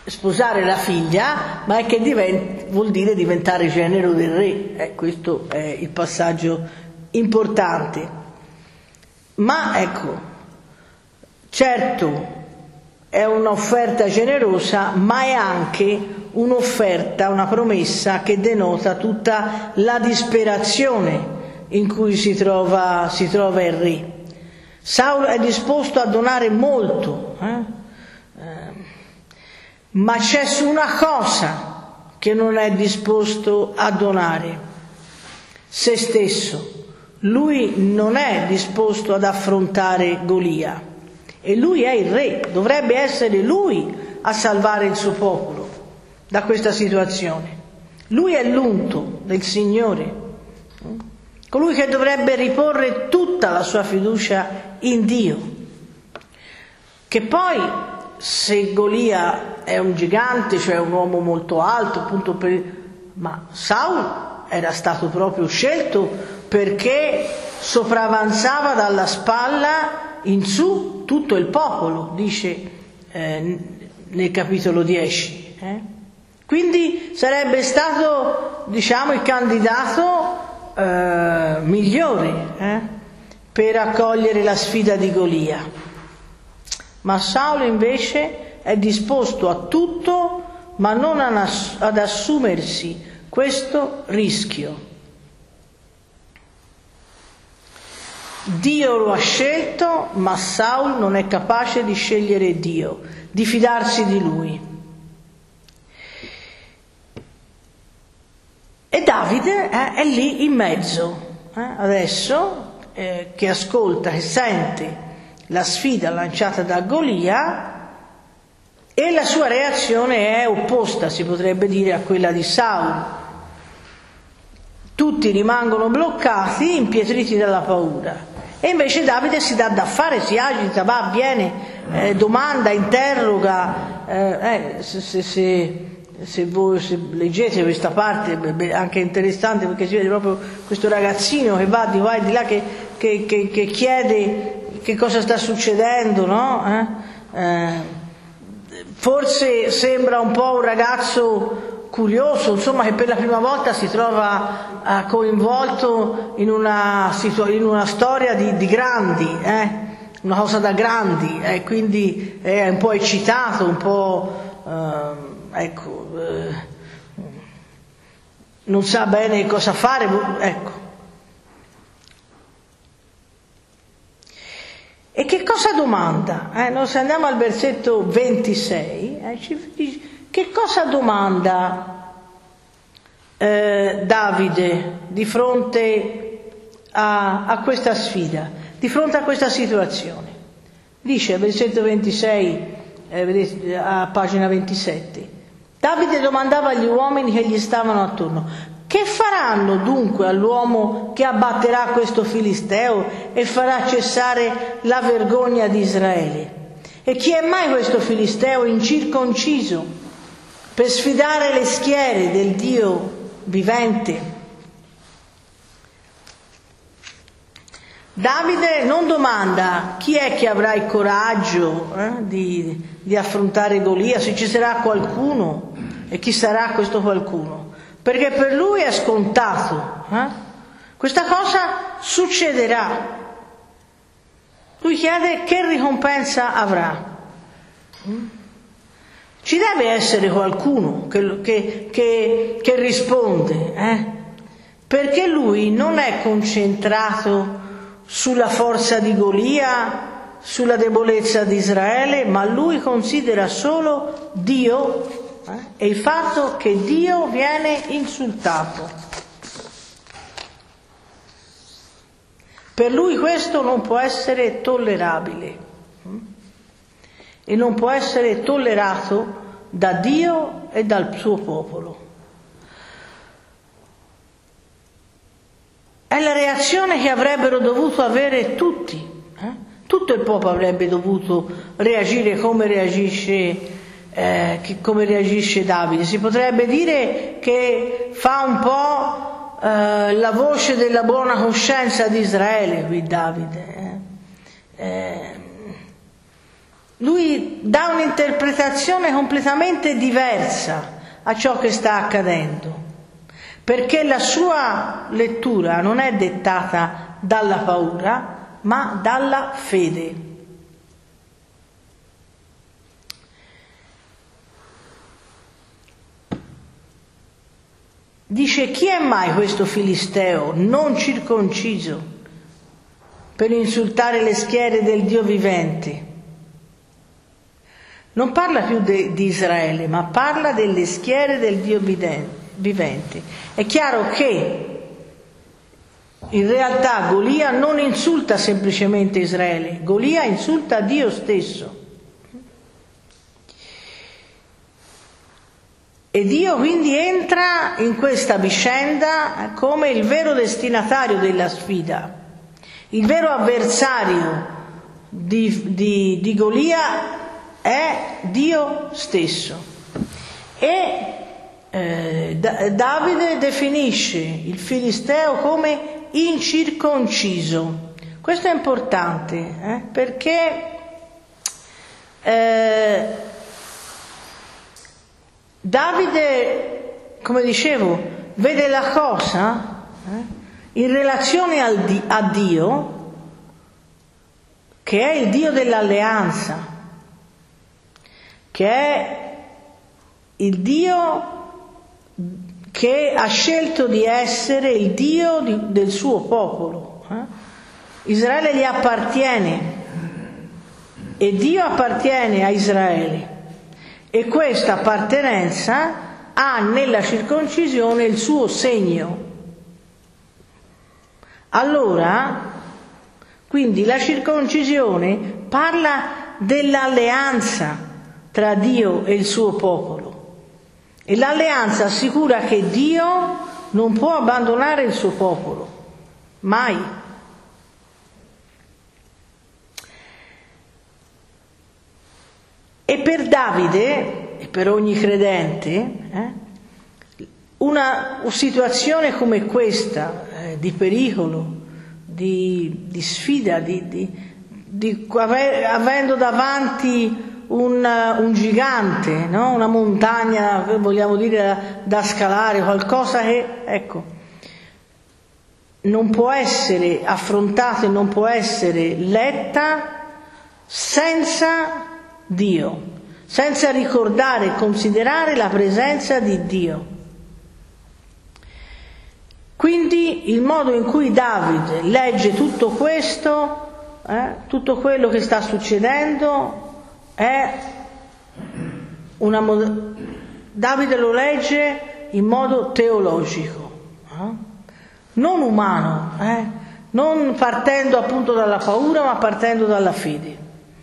sposare la figlia, ma è che divent- vuol dire diventare genero del re. Eh, questo è il passaggio importante. Ma ecco, certo è un'offerta generosa, ma è anche un'offerta, una promessa che denota tutta la disperazione in cui si trova, si trova il re. Saulo è disposto a donare molto, eh? Eh, ma c'è una cosa che non è disposto a donare: se stesso. Lui non è disposto ad affrontare Golia, e lui è il re, dovrebbe essere lui a salvare il suo popolo da questa situazione. Lui è l'unto del Signore, colui che dovrebbe riporre tutta la sua fiducia in Dio. Che poi, se Golia è un gigante, cioè un uomo molto alto, appunto per... ma Saulo era stato proprio scelto perché sopravanzava dalla spalla in su tutto il popolo, dice eh, nel capitolo dieci. Eh? Quindi sarebbe stato, diciamo, il candidato eh, migliore eh, per accogliere la sfida di Golia. Ma Saulo invece è disposto a tutto, ma non ad assumersi questo rischio. Dio lo ha scelto, ma Saulo non è capace di scegliere Dio, di fidarsi di lui. E Davide eh, è lì in mezzo, eh, adesso eh, che ascolta e sente la sfida lanciata da Golia, e la sua reazione è opposta, si potrebbe dire, a quella di Saulo. Tutti rimangono bloccati, impietriti dalla paura. E invece Davide si dà da fare, si agita, va, viene, eh, domanda, interroga. Eh, eh, se, se, se, se voi se leggete questa parte, beh, anche interessante, perché si vede proprio questo ragazzino che va di qua e di là, che, che, che, che chiede che cosa sta succedendo, no? Eh? Eh, forse sembra un po' un ragazzo curioso, insomma, che per la prima volta si trova uh, coinvolto in una, situa- in una storia di, di grandi, eh? una cosa da grandi, e eh? quindi è un po' eccitato, un po' uh, ecco, uh, non sa bene cosa fare, ecco. E che cosa domanda? Eh? Noi se andiamo al versetto ventisei, eh, ci dice, che cosa domanda eh, Davide di fronte a, a questa sfida, di fronte a questa situazione? Dice al versetto ventisei, eh, vedete, a pagina ventisette, Davide domandava agli uomini che gli stavano attorno: che faranno dunque all'uomo che abbatterà questo filisteo e farà cessare la vergogna di Israele? E chi è mai questo filisteo incirconciso per sfidare le schiere del Dio vivente? Davide non domanda chi è che avrà il coraggio eh, di, di affrontare Golia, se ci sarà qualcuno e chi sarà questo qualcuno, perché per lui è scontato. Eh? Questa cosa succederà. Lui chiede che ricompensa avrà. Ci deve essere qualcuno che, che, che, che risponde, eh? Perché lui non è concentrato sulla forza di Golia, sulla debolezza di Israele, ma lui considera solo Dio eh? e il fatto che Dio viene insultato. Per lui questo non può essere tollerabile. E non può essere tollerato da Dio e dal suo popolo. È la reazione che avrebbero dovuto avere tutti. Eh? Tutto il popolo avrebbe dovuto reagire come reagisce, eh, che, come reagisce Davide. Si potrebbe dire che fa un po' eh, la voce della buona coscienza di Israele qui Davide. Eh? Eh, lui dà un'interpretazione completamente diversa a ciò che sta accadendo, perché la sua lettura non è dettata dalla paura, ma dalla fede. Dice: chi è mai questo filisteo non circonciso per insultare le schiere del Dio vivente? Non parla più de, di Israele, ma parla delle schiere del Dio vivente. È chiaro che in realtà Golia non insulta semplicemente Israele, Golia insulta Dio stesso. E Dio quindi entra in questa vicenda come il vero destinatario della sfida, il vero avversario di, di, di Golia è Dio stesso. E eh, da, Davide definisce il filisteo come incirconciso. Questo è importante eh, perché eh, Davide, come dicevo, vede la cosa eh, in relazione al di, a Dio, che è il Dio dell'alleanza, che è il Dio che ha scelto di essere il Dio di, del suo popolo. Eh? Israele gli appartiene e Dio appartiene a Israele. E questa appartenenza ha nella circoncisione il suo segno. Allora, quindi la circoncisione parla dell'alleanza tra Dio e il suo popolo. E l'alleanza assicura che Dio non può abbandonare il suo popolo, mai. E per Davide, e per ogni credente, eh, una situazione come questa, eh, di pericolo, di, di sfida, di, di, di, avendo davanti un, un gigante, no? Una montagna, vogliamo dire, da, da scalare, qualcosa che, ecco, non può essere affrontata e non può essere letta senza Dio, senza ricordare e considerare la presenza di Dio. Quindi il modo in cui Davide legge tutto questo, eh, tutto quello che sta succedendo, è una mod- Davide lo legge in modo teologico, eh? non umano, eh? non partendo appunto dalla paura, ma partendo dalla fede.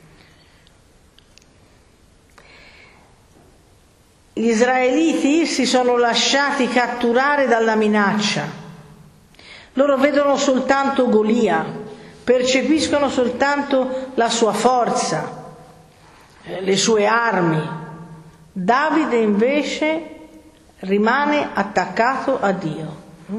Gli israeliti si sono lasciati catturare dalla minaccia. Loro vedono soltanto Golia, percepiscono soltanto la sua forza, le sue armi. Davide invece rimane attaccato a Dio.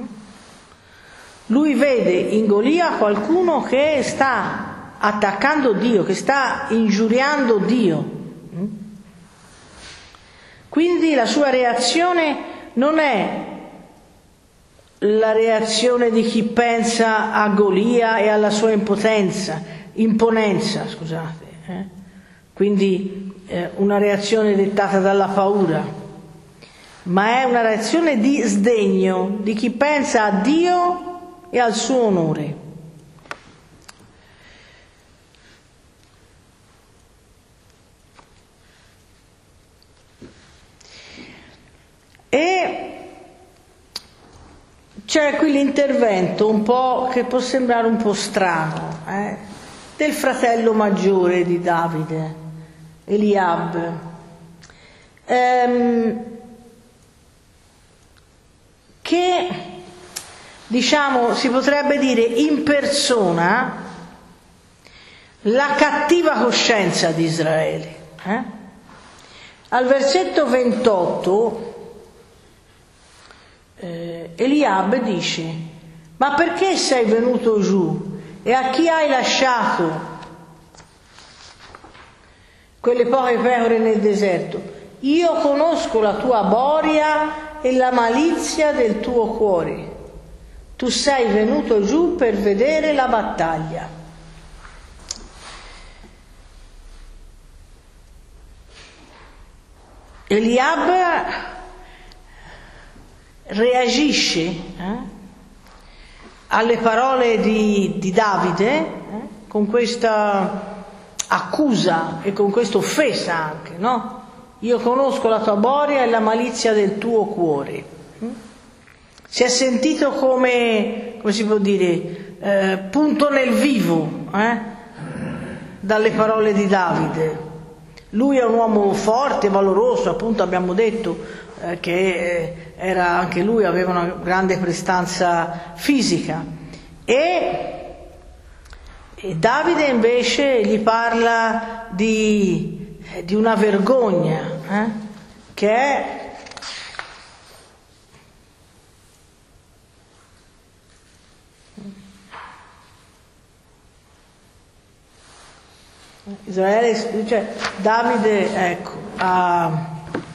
Lui vede in Golia qualcuno che sta attaccando Dio, che sta ingiuriando Dio. Quindi la sua reazione non è la reazione di chi pensa a Golia e alla sua impotenza, imponenza, scusate, eh? quindi eh, una reazione dettata dalla paura, ma è una reazione di sdegno di chi pensa a Dio e al suo onore. E c'è qui l'intervento un po' che può sembrare un po' strano, eh, del fratello maggiore di Davide, Eliab, ehm, che diciamo si potrebbe dire impersona la cattiva coscienza di Israele. Eh? Al versetto ventotto Eh, Eliab dice: ma perché sei venuto giù e a chi hai lasciato quelle poche pecore nel deserto. Io conosco la tua boria e la malizia del tuo cuore. Tu sei venuto giù per vedere la battaglia. Eliab reagisce eh, alle parole di, di Davide eh, con questa accusa e con questa offesa anche, no? Io conosco la tua boria e la malizia del tuo cuore. Si è sentito come, come si può dire, eh, punto nel vivo eh, dalle parole di Davide. Lui è un uomo forte, valoroso, appunto abbiamo detto eh, che eh, era anche lui, aveva una grande prestanza fisica. E, e Davide invece gli parla di, di una vergogna, eh, che è Israele, cioè Davide, ecco, ha,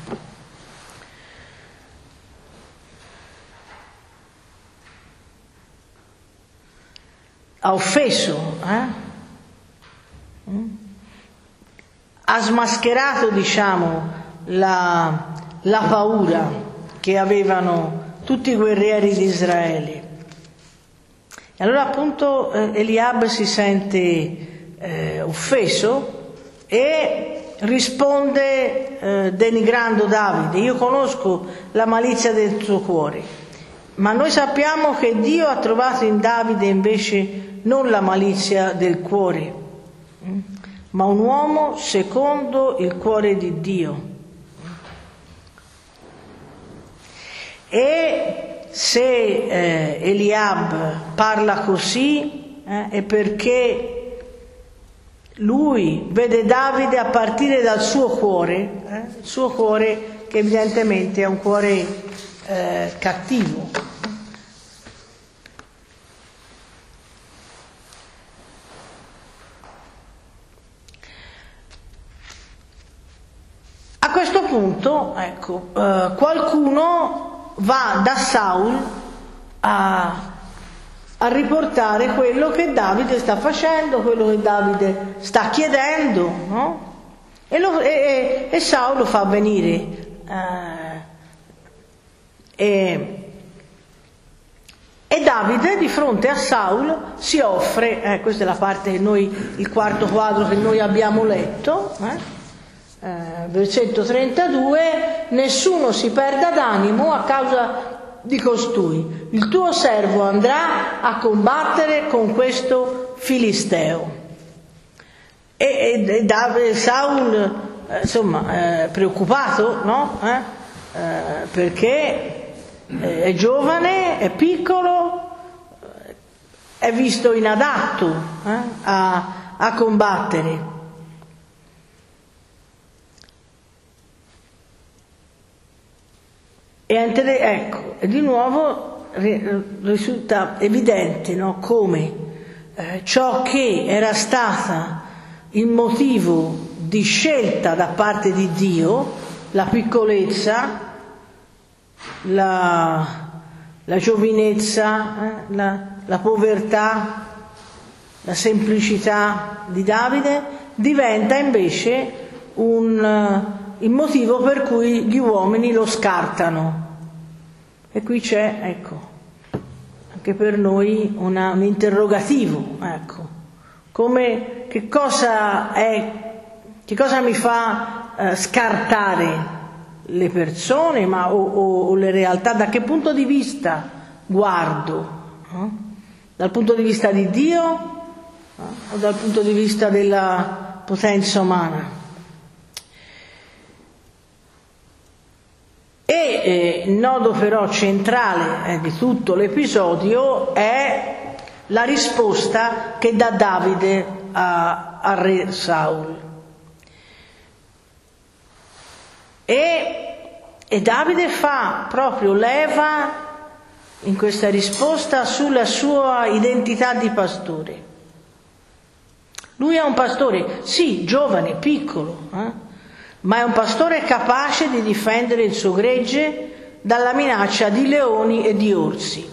ha offeso, eh? ha smascherato, diciamo, la, la paura che avevano tutti i guerrieri di Israele. E allora appunto eh, Eliab si sente Eh, offeso e risponde eh, denigrando Davide. Io conosco la malizia del tuo cuore, ma noi sappiamo che Dio ha trovato in Davide invece non la malizia del cuore, ma un uomo secondo il cuore di Dio. E se eh, Eliab parla così eh, è perché lui vede Davide a partire dal suo cuore, eh, il suo cuore che evidentemente è un cuore eh, cattivo. A questo punto, ecco, eh, qualcuno va da Saul a a riportare quello che Davide sta facendo, quello che Davide sta chiedendo, no? E, lo, e, e Saul lo fa venire. Eh, e, e Davide di fronte a Saul si offre, eh, questa è la parte che noi, il quarto quadro che noi abbiamo letto, eh, eh, versetto trentadue, nessuno si perda d'animo a causa di costui, il tuo servo andrà a combattere con questo filisteo. E, e, e Davide, Saul, eh, insomma, eh, preoccupato, no? Eh? Eh, perché è giovane, è piccolo, è visto inadatto eh? a, a combattere. E ecco, di nuovo risulta evidente, no, come eh, ciò che era stata il motivo di scelta da parte di Dio, la piccolezza, la, la giovinezza, eh, la, la povertà, la semplicità di Davide, diventa invece un il motivo per cui gli uomini lo scartano. E qui c'è, ecco, anche per noi una, un interrogativo, ecco, come, che cosa è, che cosa mi fa eh, scartare le persone, ma, o, o, o le realtà, da che punto di vista guardo? Eh? Dal punto di vista di Dio eh? o dal punto di vista della potenza umana? E eh, il nodo però centrale eh, di tutto l'episodio è la risposta che dà Davide a, a re Saul. E, e Davide fa proprio leva in questa risposta sulla sua identità di pastore. Lui è un pastore, sì, giovane, piccolo, eh? ma è un pastore capace di difendere il suo gregge dalla minaccia di leoni e di orsi.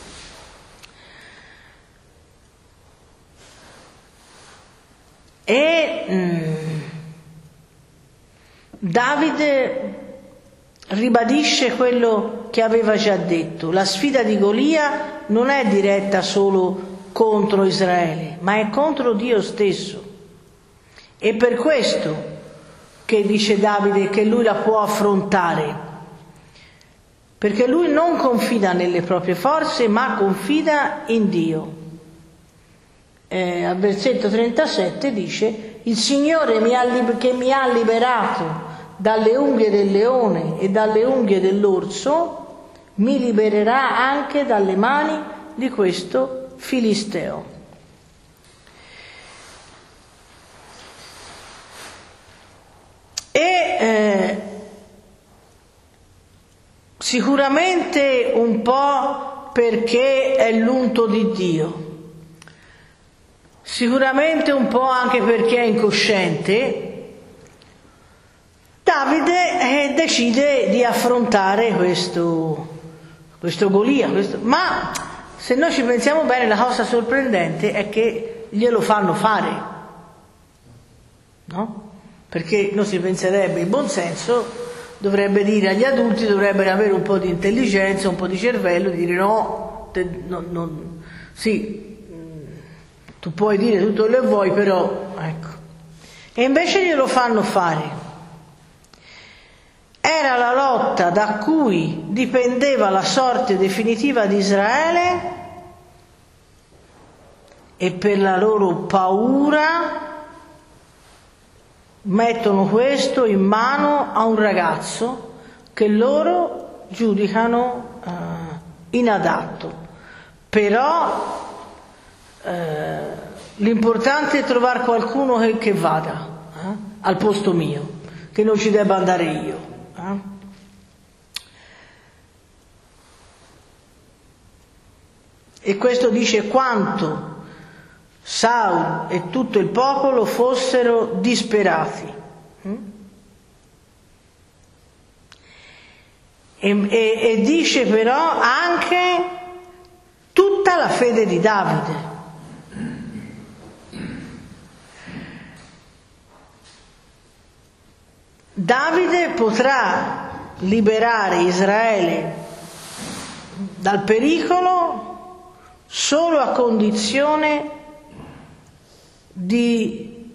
E mm, Davide ribadisce quello che aveva già detto: la sfida di Golia non è diretta solo contro Israele, ma è contro Dio stesso. E per questo che dice Davide che lui la può affrontare, perché lui non confida nelle proprie forze, ma confida in Dio. Eh, al versetto trentasette dice: il Signore mi ha liber- che mi ha liberato dalle unghie del leone e dalle unghie dell'orso, mi libererà anche dalle mani di questo filisteo. E eh, sicuramente un po' perché è l'unto di Dio, sicuramente un po' anche perché è incosciente, Davide eh, decide di affrontare questo, questo Golia. Questo, ma se noi ci pensiamo bene, la cosa sorprendente è che glielo fanno fare, no? Perché non si penserebbe, il buon senso dovrebbe dire agli adulti, dovrebbero avere un po' di intelligenza, un po' di cervello, e dire no, te, no, no sì, tu puoi dire tutto quello che vuoi, però ecco. E invece glielo fanno fare. Era la lotta da cui dipendeva la sorte definitiva di Israele, e per la loro paura mettono questo in mano a un ragazzo che loro giudicano uh, inadatto. Però eh, l'importante è trovare qualcuno che, che vada eh, al posto mio, che non ci debba andare io. Eh. E questo dice quanto Saul e tutto il popolo fossero disperati. E, e, e dice però anche tutta la fede di Davide. Davide potrà liberare Israele dal pericolo solo a condizione di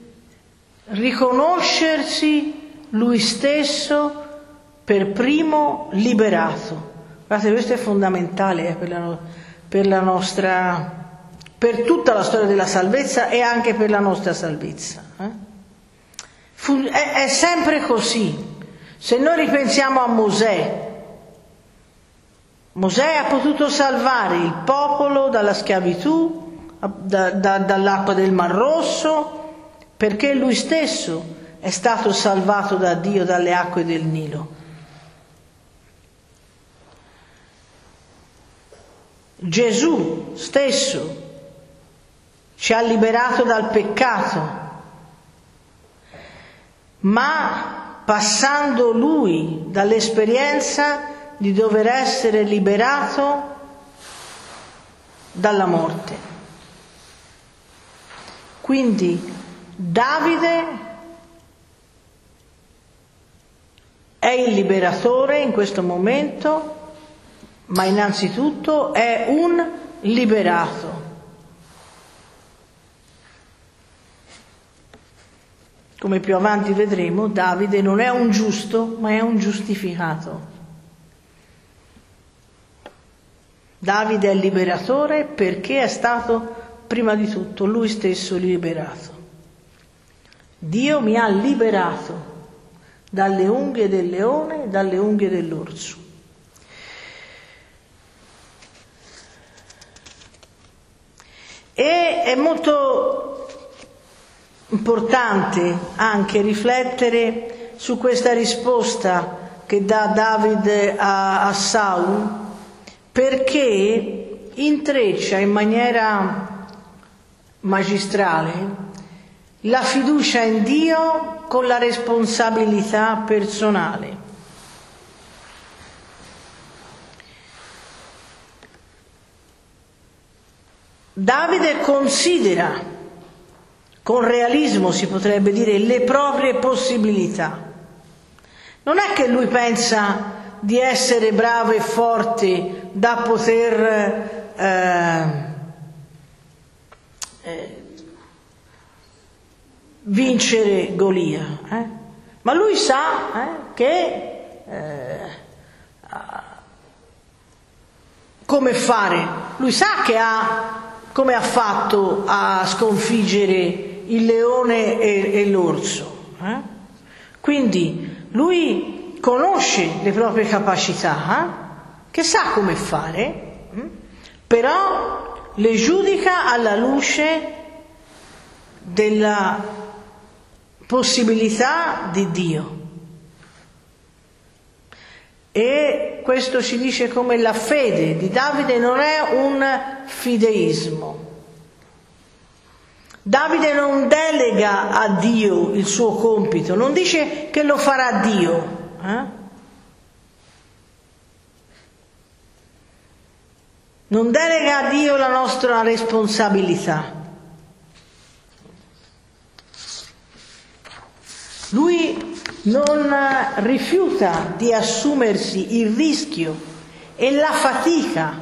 riconoscersi lui stesso per primo liberato. Guardate, questo è fondamentale eh, per, la, per la nostra, per tutta la storia della salvezza e anche per la nostra salvezza. Eh? Fu, è, è sempre così. Se noi ripensiamo a Mosè, Mosè ha potuto salvare il popolo dalla schiavitù, Da, da, dall'acqua del Mar Rosso, perché lui stesso è stato salvato da Dio dalle acque del Nilo. Gesù stesso ci ha liberato dal peccato, ma passando lui dall'esperienza di dover essere liberato dalla morte. Quindi Davide è il liberatore in questo momento, ma innanzitutto è un liberato. Come più avanti vedremo, Davide non è un giusto, ma è un giustificato. Davide è il liberatore perché è stato prima di tutto lui stesso liberato. Dio mi ha liberato dalle unghie del leone e dalle unghie dell'orso. E è molto importante anche riflettere su questa risposta che dà Davide a, a Saul, perché intreccia in maniera magistrale la fiducia in Dio con la responsabilità personale. Davide considera, con realismo si potrebbe dire, le proprie possibilità. Non è che lui pensa di essere bravo e forte da poter eh, eh, vincere Golia, eh? Ma lui sa eh, che eh, come fare, lui sa che ha, come ha fatto a sconfiggere il leone e, e l'orso, eh? Quindi lui conosce le proprie capacità, eh? Che sa come fare, eh? Però le giudica alla luce della possibilità di Dio. E questo ci dice come la fede di Davide non è un fideismo. Davide non delega a Dio il suo compito, non dice che lo farà Dio. Eh? Non delega a Dio la nostra responsabilità. Lui non rifiuta di assumersi il rischio e la fatica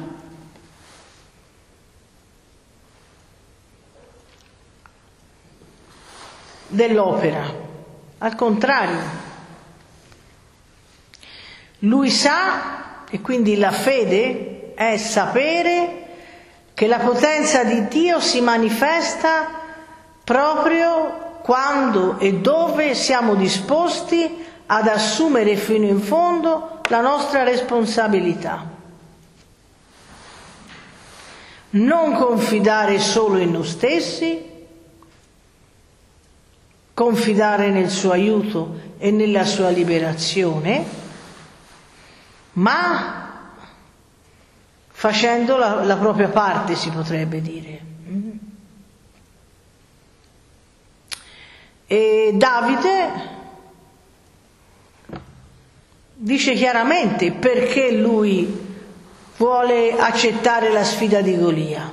dell'opera. Al contrario, lui sa, e quindi la fede è sapere che la potenza di Dio si manifesta proprio quando e dove siamo disposti ad assumere fino in fondo la nostra responsabilità. Non confidare solo in noi stessi, confidare nel suo aiuto e nella sua liberazione, ma facendo la, la propria parte, si potrebbe dire. E Davide dice chiaramente perché lui vuole accettare la sfida di Golia.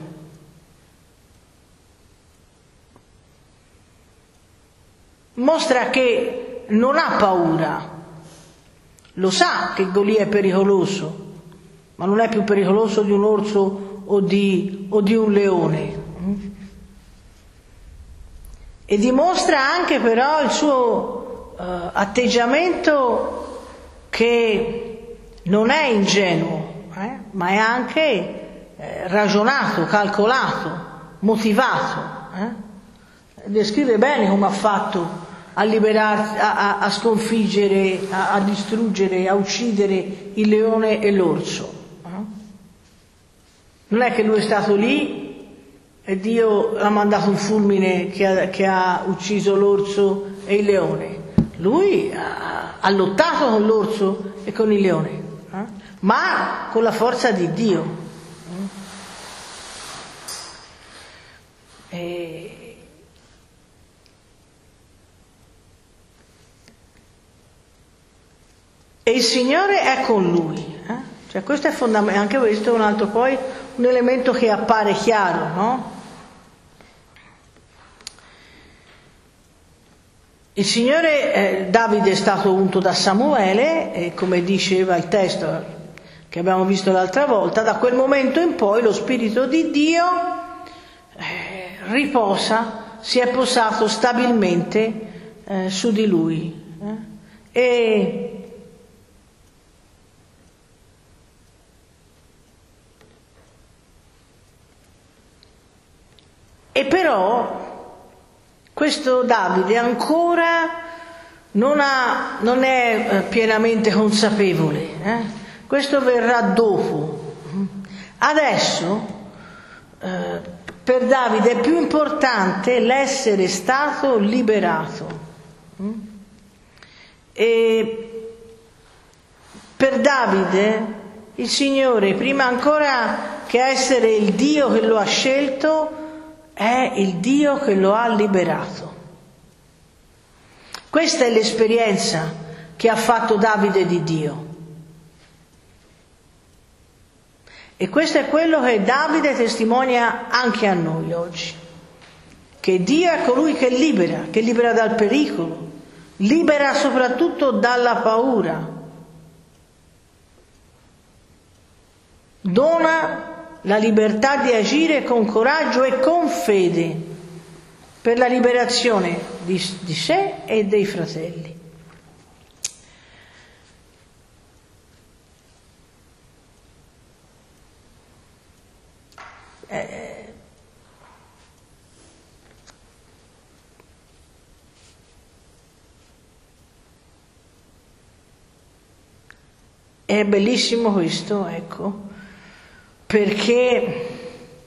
Mostra che non ha paura, lo sa che Golia è pericoloso, ma non è più pericoloso di un orso o di, o di un leone. E dimostra anche però il suo uh, atteggiamento che non è ingenuo, eh, ma è anche eh, ragionato, calcolato, motivato. Eh. Descrive bene come ha fatto a liberarsi, a, a, a sconfiggere, a, a distruggere, a uccidere il leone e l'orso. Eh. Non è che lui è stato lì e Dio ha mandato un fulmine che ha, che ha ucciso l'orso e il leone. Lui ha, ha lottato con l'orso e con il leone, eh? Ma con la forza di Dio. E... e il Signore è con lui. Eh? Cioè questo è fondamentale, anche questo è un altro poi un elemento che appare chiaro, no? Il Signore, eh, Davide è stato unto da Samuele e come diceva il testo che abbiamo visto l'altra volta, da quel momento in poi lo Spirito di Dio eh, riposa, si è posato stabilmente eh, su di lui. Eh? E E però questo Davide ancora non, ha, non è pienamente consapevole, eh? Questo verrà dopo. Adesso eh, per Davide è più importante l'essere stato liberato. E per Davide il Signore, prima ancora che essere il Dio che lo ha scelto, è il Dio che lo ha liberato. Questa è l'esperienza che ha fatto Davide di Dio. E questo è quello che Davide testimonia anche a noi oggi. Che Dio è colui che libera, che libera dal pericolo, libera soprattutto dalla paura. Dona la libertà di agire con coraggio e con fede per la liberazione di, di sé e dei fratelli. Eh, è bellissimo questo, ecco, perché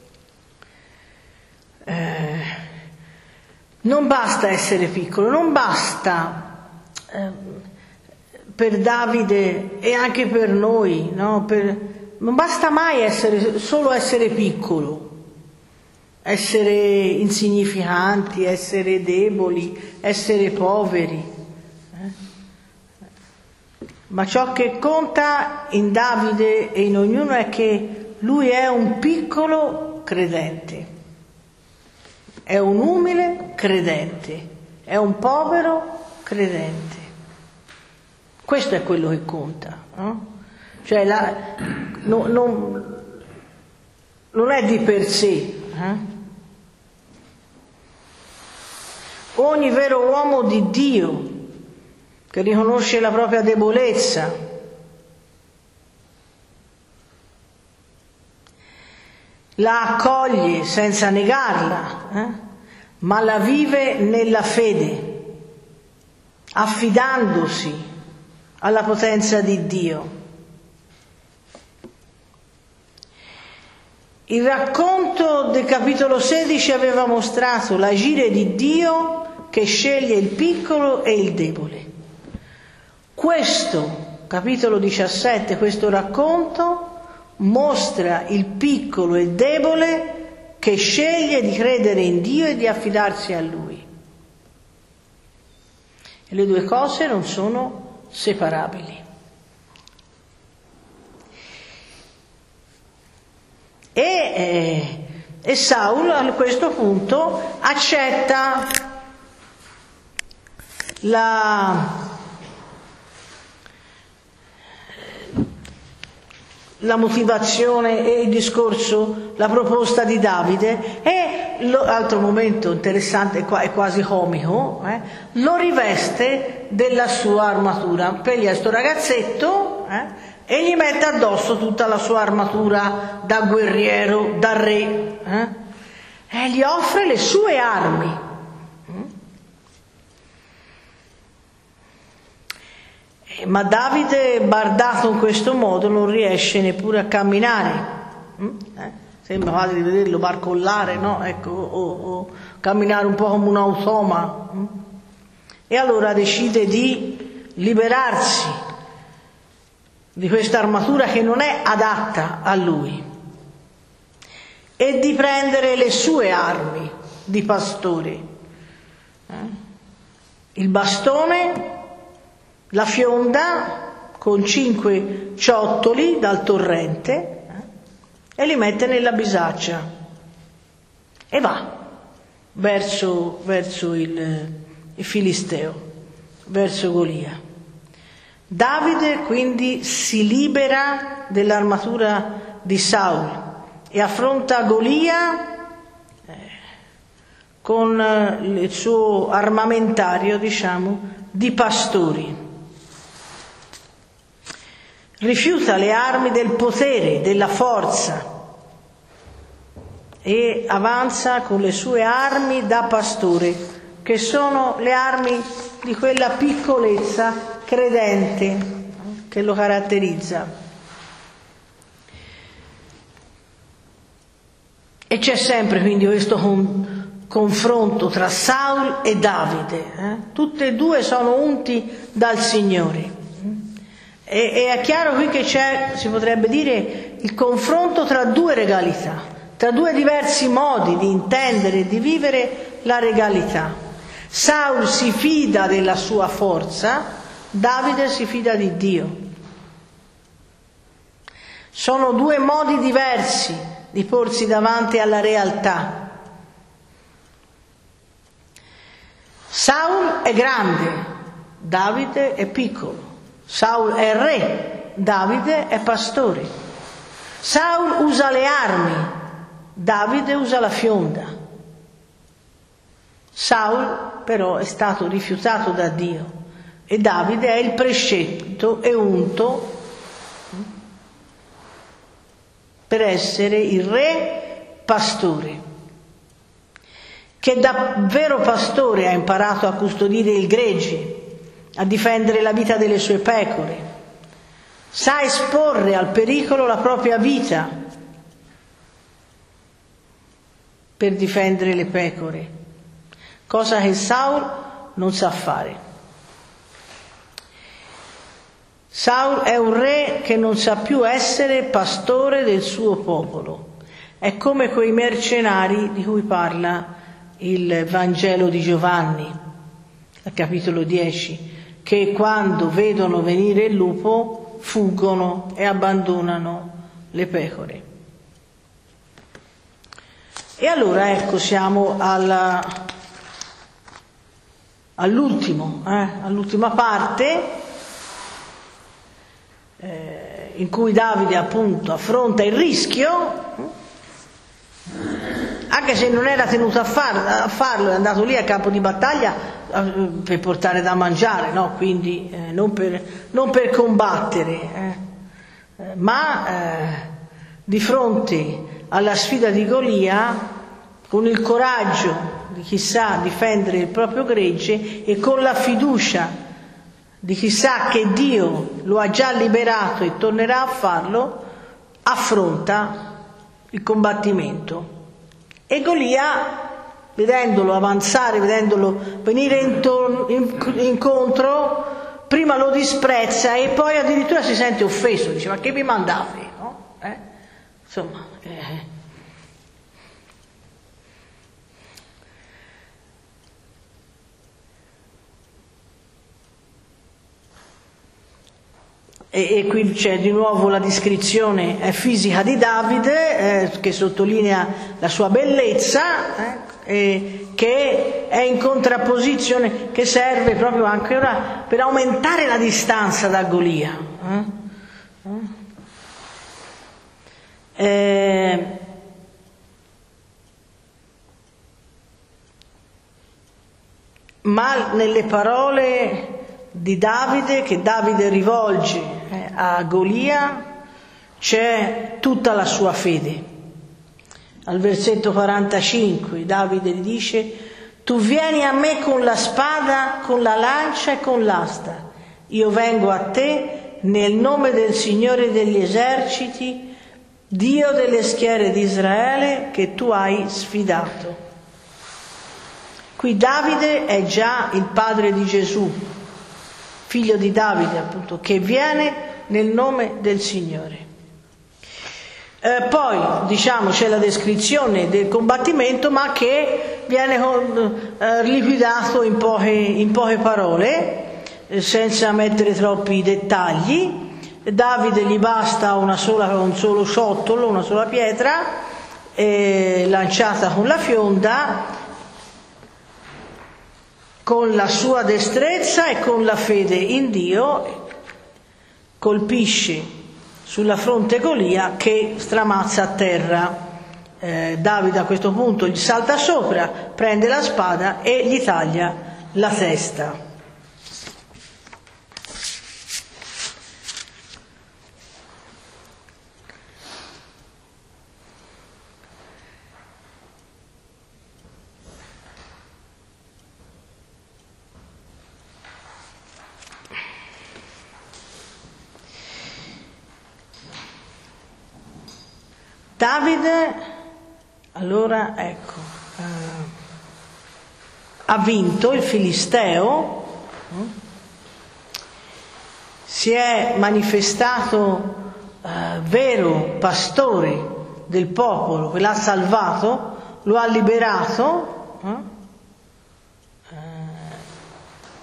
eh, non basta essere piccolo, non basta eh, per Davide e anche per noi, no? Per, non basta mai essere, solo essere piccolo, essere insignificanti, essere deboli, essere poveri. Eh? Ma ciò che conta in Davide e in ognuno è che lui è un piccolo credente, è un umile credente, è un povero credente. Questo è quello che conta, no? Cioè la, no, non, non è di per sé. Eh? Ogni vero uomo di Dio che riconosce la propria debolezza la accoglie senza negarla, eh? ma la vive nella fede, affidandosi alla potenza di Dio. Il racconto del capitolo sedici aveva mostrato l'agire di Dio che sceglie il piccolo e il debole. Questo capitolo diciassette, questo racconto, mostra il piccolo e debole che sceglie di credere in Dio e di affidarsi a Lui. E le due cose non sono separabili. E, eh, e Saul a questo punto accetta la, la motivazione e il discorso, la proposta di Davide, e lo, altro momento interessante e quasi comico, eh, lo riveste della sua armatura. Piglia sto ragazzetto eh, e gli mette addosso tutta la sua armatura da guerriero, da re, eh? e gli offre le sue armi. Eh? Ma Davide, bardato in questo modo, non riesce neppure a camminare. Eh? Sembra quasi di vederlo barcollare, no? Ecco, o, o camminare un po' come un automa. E allora decide di liberarsi di questa armatura che non è adatta a lui e di prendere le sue armi di pastore, eh? il bastone, la fionda con cinque ciottoli dal torrente eh? e li mette nella bisaccia e va verso, verso il, il Filisteo, verso Golia. Davide quindi si libera dell'armatura di Saul e affronta Golia eh, con il suo armamentario, diciamo, di pastori. Rifiuta le armi del potere, della forza e avanza con le sue armi da pastore, che sono le armi di quella piccolezza credente che lo caratterizza. E c'è sempre quindi questo con, confronto tra Saul e Davide. Eh? Tutte e due sono unti dal Signore. E, e è chiaro qui che c'è, si potrebbe dire, il confronto tra due regalità, tra due diversi modi di intendere e di vivere la regalità. Saul si fida della sua forza, Davide si fida di Dio. Sono due modi diversi di porsi davanti alla realtà. Saul è grande, Davide è piccolo. Saul è re, Davide è pastore. Saul usa le armi, Davide usa la fionda. Saul però è stato rifiutato da Dio e Davide è il prescelto e unto per essere il re pastore, che da vero pastore ha imparato a custodire il gregge, a difendere la vita delle sue pecore, sa esporre al pericolo la propria vita per difendere le pecore, cosa che Saul non sa fare. Saul è un re che non sa più essere pastore del suo popolo. È come quei mercenari di cui parla il Vangelo di Giovanni, al capitolo dieci, che quando vedono venire il lupo fuggono e abbandonano le pecore. E allora ecco, siamo alla, all'ultimo, eh, all'ultima parte, eh, in cui Davide appunto affronta il rischio, anche se non era tenuto a, far, a farlo, è andato lì a campo di battaglia eh, per portare da mangiare, no? Quindi eh, non, per, non per combattere, eh, eh, ma eh, di fronte alla sfida di Golia, con il coraggio di chi sa difendere il proprio gregge e con la fiducia di chi sa che Dio lo ha già liberato e tornerà a farlo, affronta il combattimento. E Golia, vedendolo avanzare, vedendolo venire intorno, in, incontro, prima lo disprezza e poi addirittura si sente offeso, dice: ma che mi mandate? No? Eh? Insomma, eh. E, e qui c'è di nuovo la descrizione eh, fisica di Davide, eh, che sottolinea la sua bellezza, eh, e che è in contrapposizione, che serve proprio anche ora per aumentare la distanza da Golia. Eh? Eh, ma nelle parole di Davide, che Davide rivolge eh, a Golia, c'è tutta la sua fede. Al versetto quarantacinque Davide gli dice: tu vieni a me con la spada, con la lancia e con l'asta, io vengo a te nel nome del Signore degli eserciti, Dio delle schiere di Israele, che tu hai sfidato. Qui Davide è già il padre di Gesù, figlio di Davide appunto, che viene nel nome del Signore. Eh, poi diciamo c'è la descrizione del combattimento, ma che viene eh, liquidato in poche, in poche parole, eh, senza mettere troppi dettagli. Davide gli basta una sola, un solo ciottolo, una sola pietra eh, lanciata con la fionda. Con la sua destrezza e con la fede in Dio colpisce sulla fronte Golia, che stramazza a terra. Eh, Davide a questo punto gli salta sopra, prende la spada e gli taglia la testa. Davide, allora ecco, eh, ha vinto il Filisteo, eh, si è manifestato eh, vero pastore del popolo, che l'ha salvato, lo ha liberato, eh,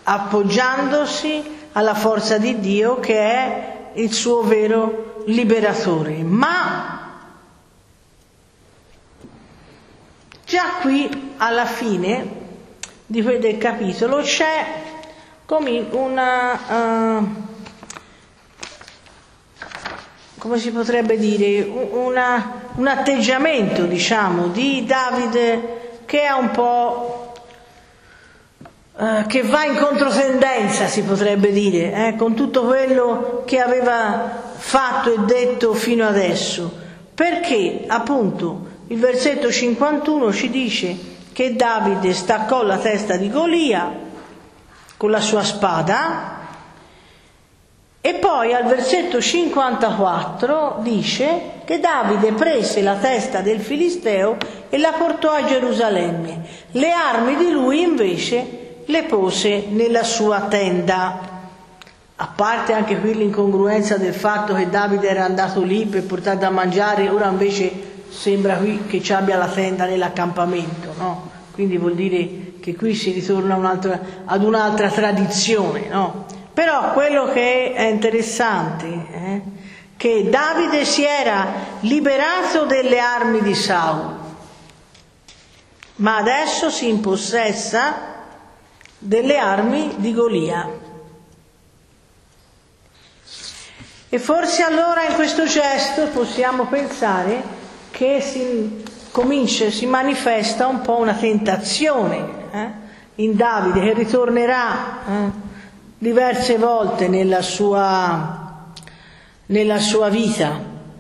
appoggiandosi alla forza di Dio che è il suo vero liberatore. Ma già qui alla fine di quel capitolo c'è come una uh, come si potrebbe dire una, un atteggiamento, diciamo, di Davide che è un po' uh, che va in controtendenza, si potrebbe dire, eh, con tutto quello che aveva fatto e detto fino adesso, perché appunto il versetto cinquantuno ci dice che Davide staccò la testa di Golia con la sua spada, e poi al versetto cinquantaquattro dice che Davide prese la testa del Filisteo e la portò a Gerusalemme. Le armi di lui invece le pose nella sua tenda. A parte anche qui l'incongruenza del fatto che Davide era andato lì per portare da mangiare, ora invece sembra qui che ci abbia la tenda nell'accampamento, no? Quindi vuol dire che qui si ritorna un'altra, ad un'altra tradizione, no? Però quello che è interessante è eh, che Davide si era liberato delle armi di Saul, ma adesso si impossessa delle armi di Golia. E forse allora in questo gesto possiamo pensare che si comincia, si manifesta un po' una tentazione eh, in Davide, che ritornerà eh, diverse volte nella sua, nella sua vita,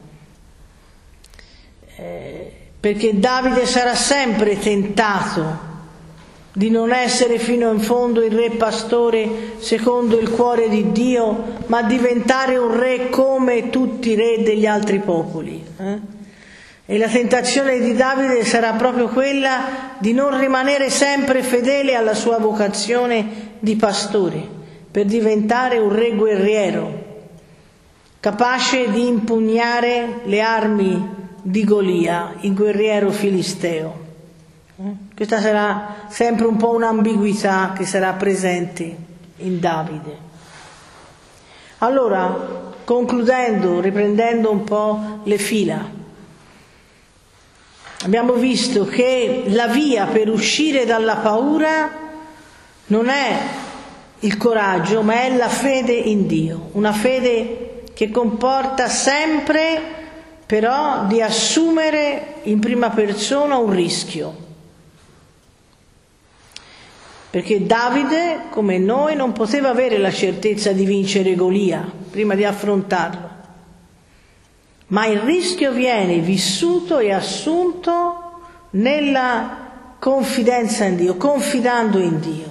eh, perché Davide sarà sempre tentato di non essere fino in fondo il re pastore secondo il cuore di Dio, ma diventare un re come tutti i re degli altri popoli. Eh? E la tentazione di Davide sarà proprio quella di non rimanere sempre fedele alla sua vocazione di pastore, per diventare un re guerriero, capace di impugnare le armi di Golia, il guerriero filisteo. Questa sarà sempre un po' un'ambiguità che sarà presente in Davide. Allora, concludendo, riprendendo un po' le fila, abbiamo visto che la via per uscire dalla paura non è il coraggio, ma è la fede in Dio, una fede che comporta sempre però di assumere in prima persona un rischio, perché Davide, come noi, non poteva avere la certezza di vincere Golia prima di affrontarlo, ma il rischio viene vissuto e assunto nella confidenza in Dio, confidando in Dio.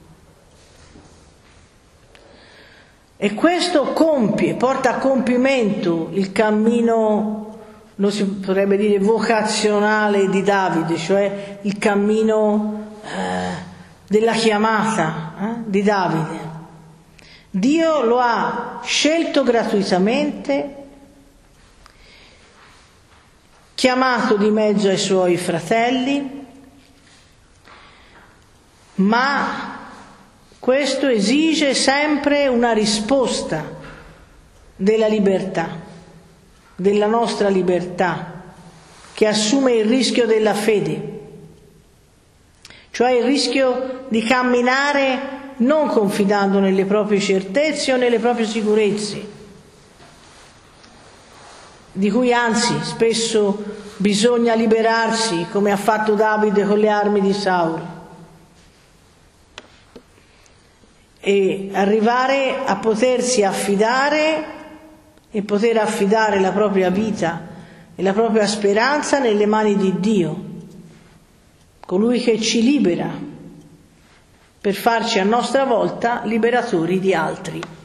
E questo compie, porta a compimento il cammino, lo si potrebbe dire vocazionale di Davide, cioè il cammino eh, della chiamata eh, di Davide. Dio lo ha scelto gratuitamente, chiamato di mezzo ai suoi fratelli, ma questo esige sempre una risposta della libertà, della nostra libertà, che assume il rischio della fede, cioè il rischio di camminare non confidando nelle proprie certezze o nelle proprie sicurezze, di cui anzi spesso bisogna liberarsi, come ha fatto Davide con le armi di Saul, e arrivare a potersi affidare e poter affidare la propria vita e la propria speranza nelle mani di Dio, colui che ci libera, per farci a nostra volta liberatori di altri.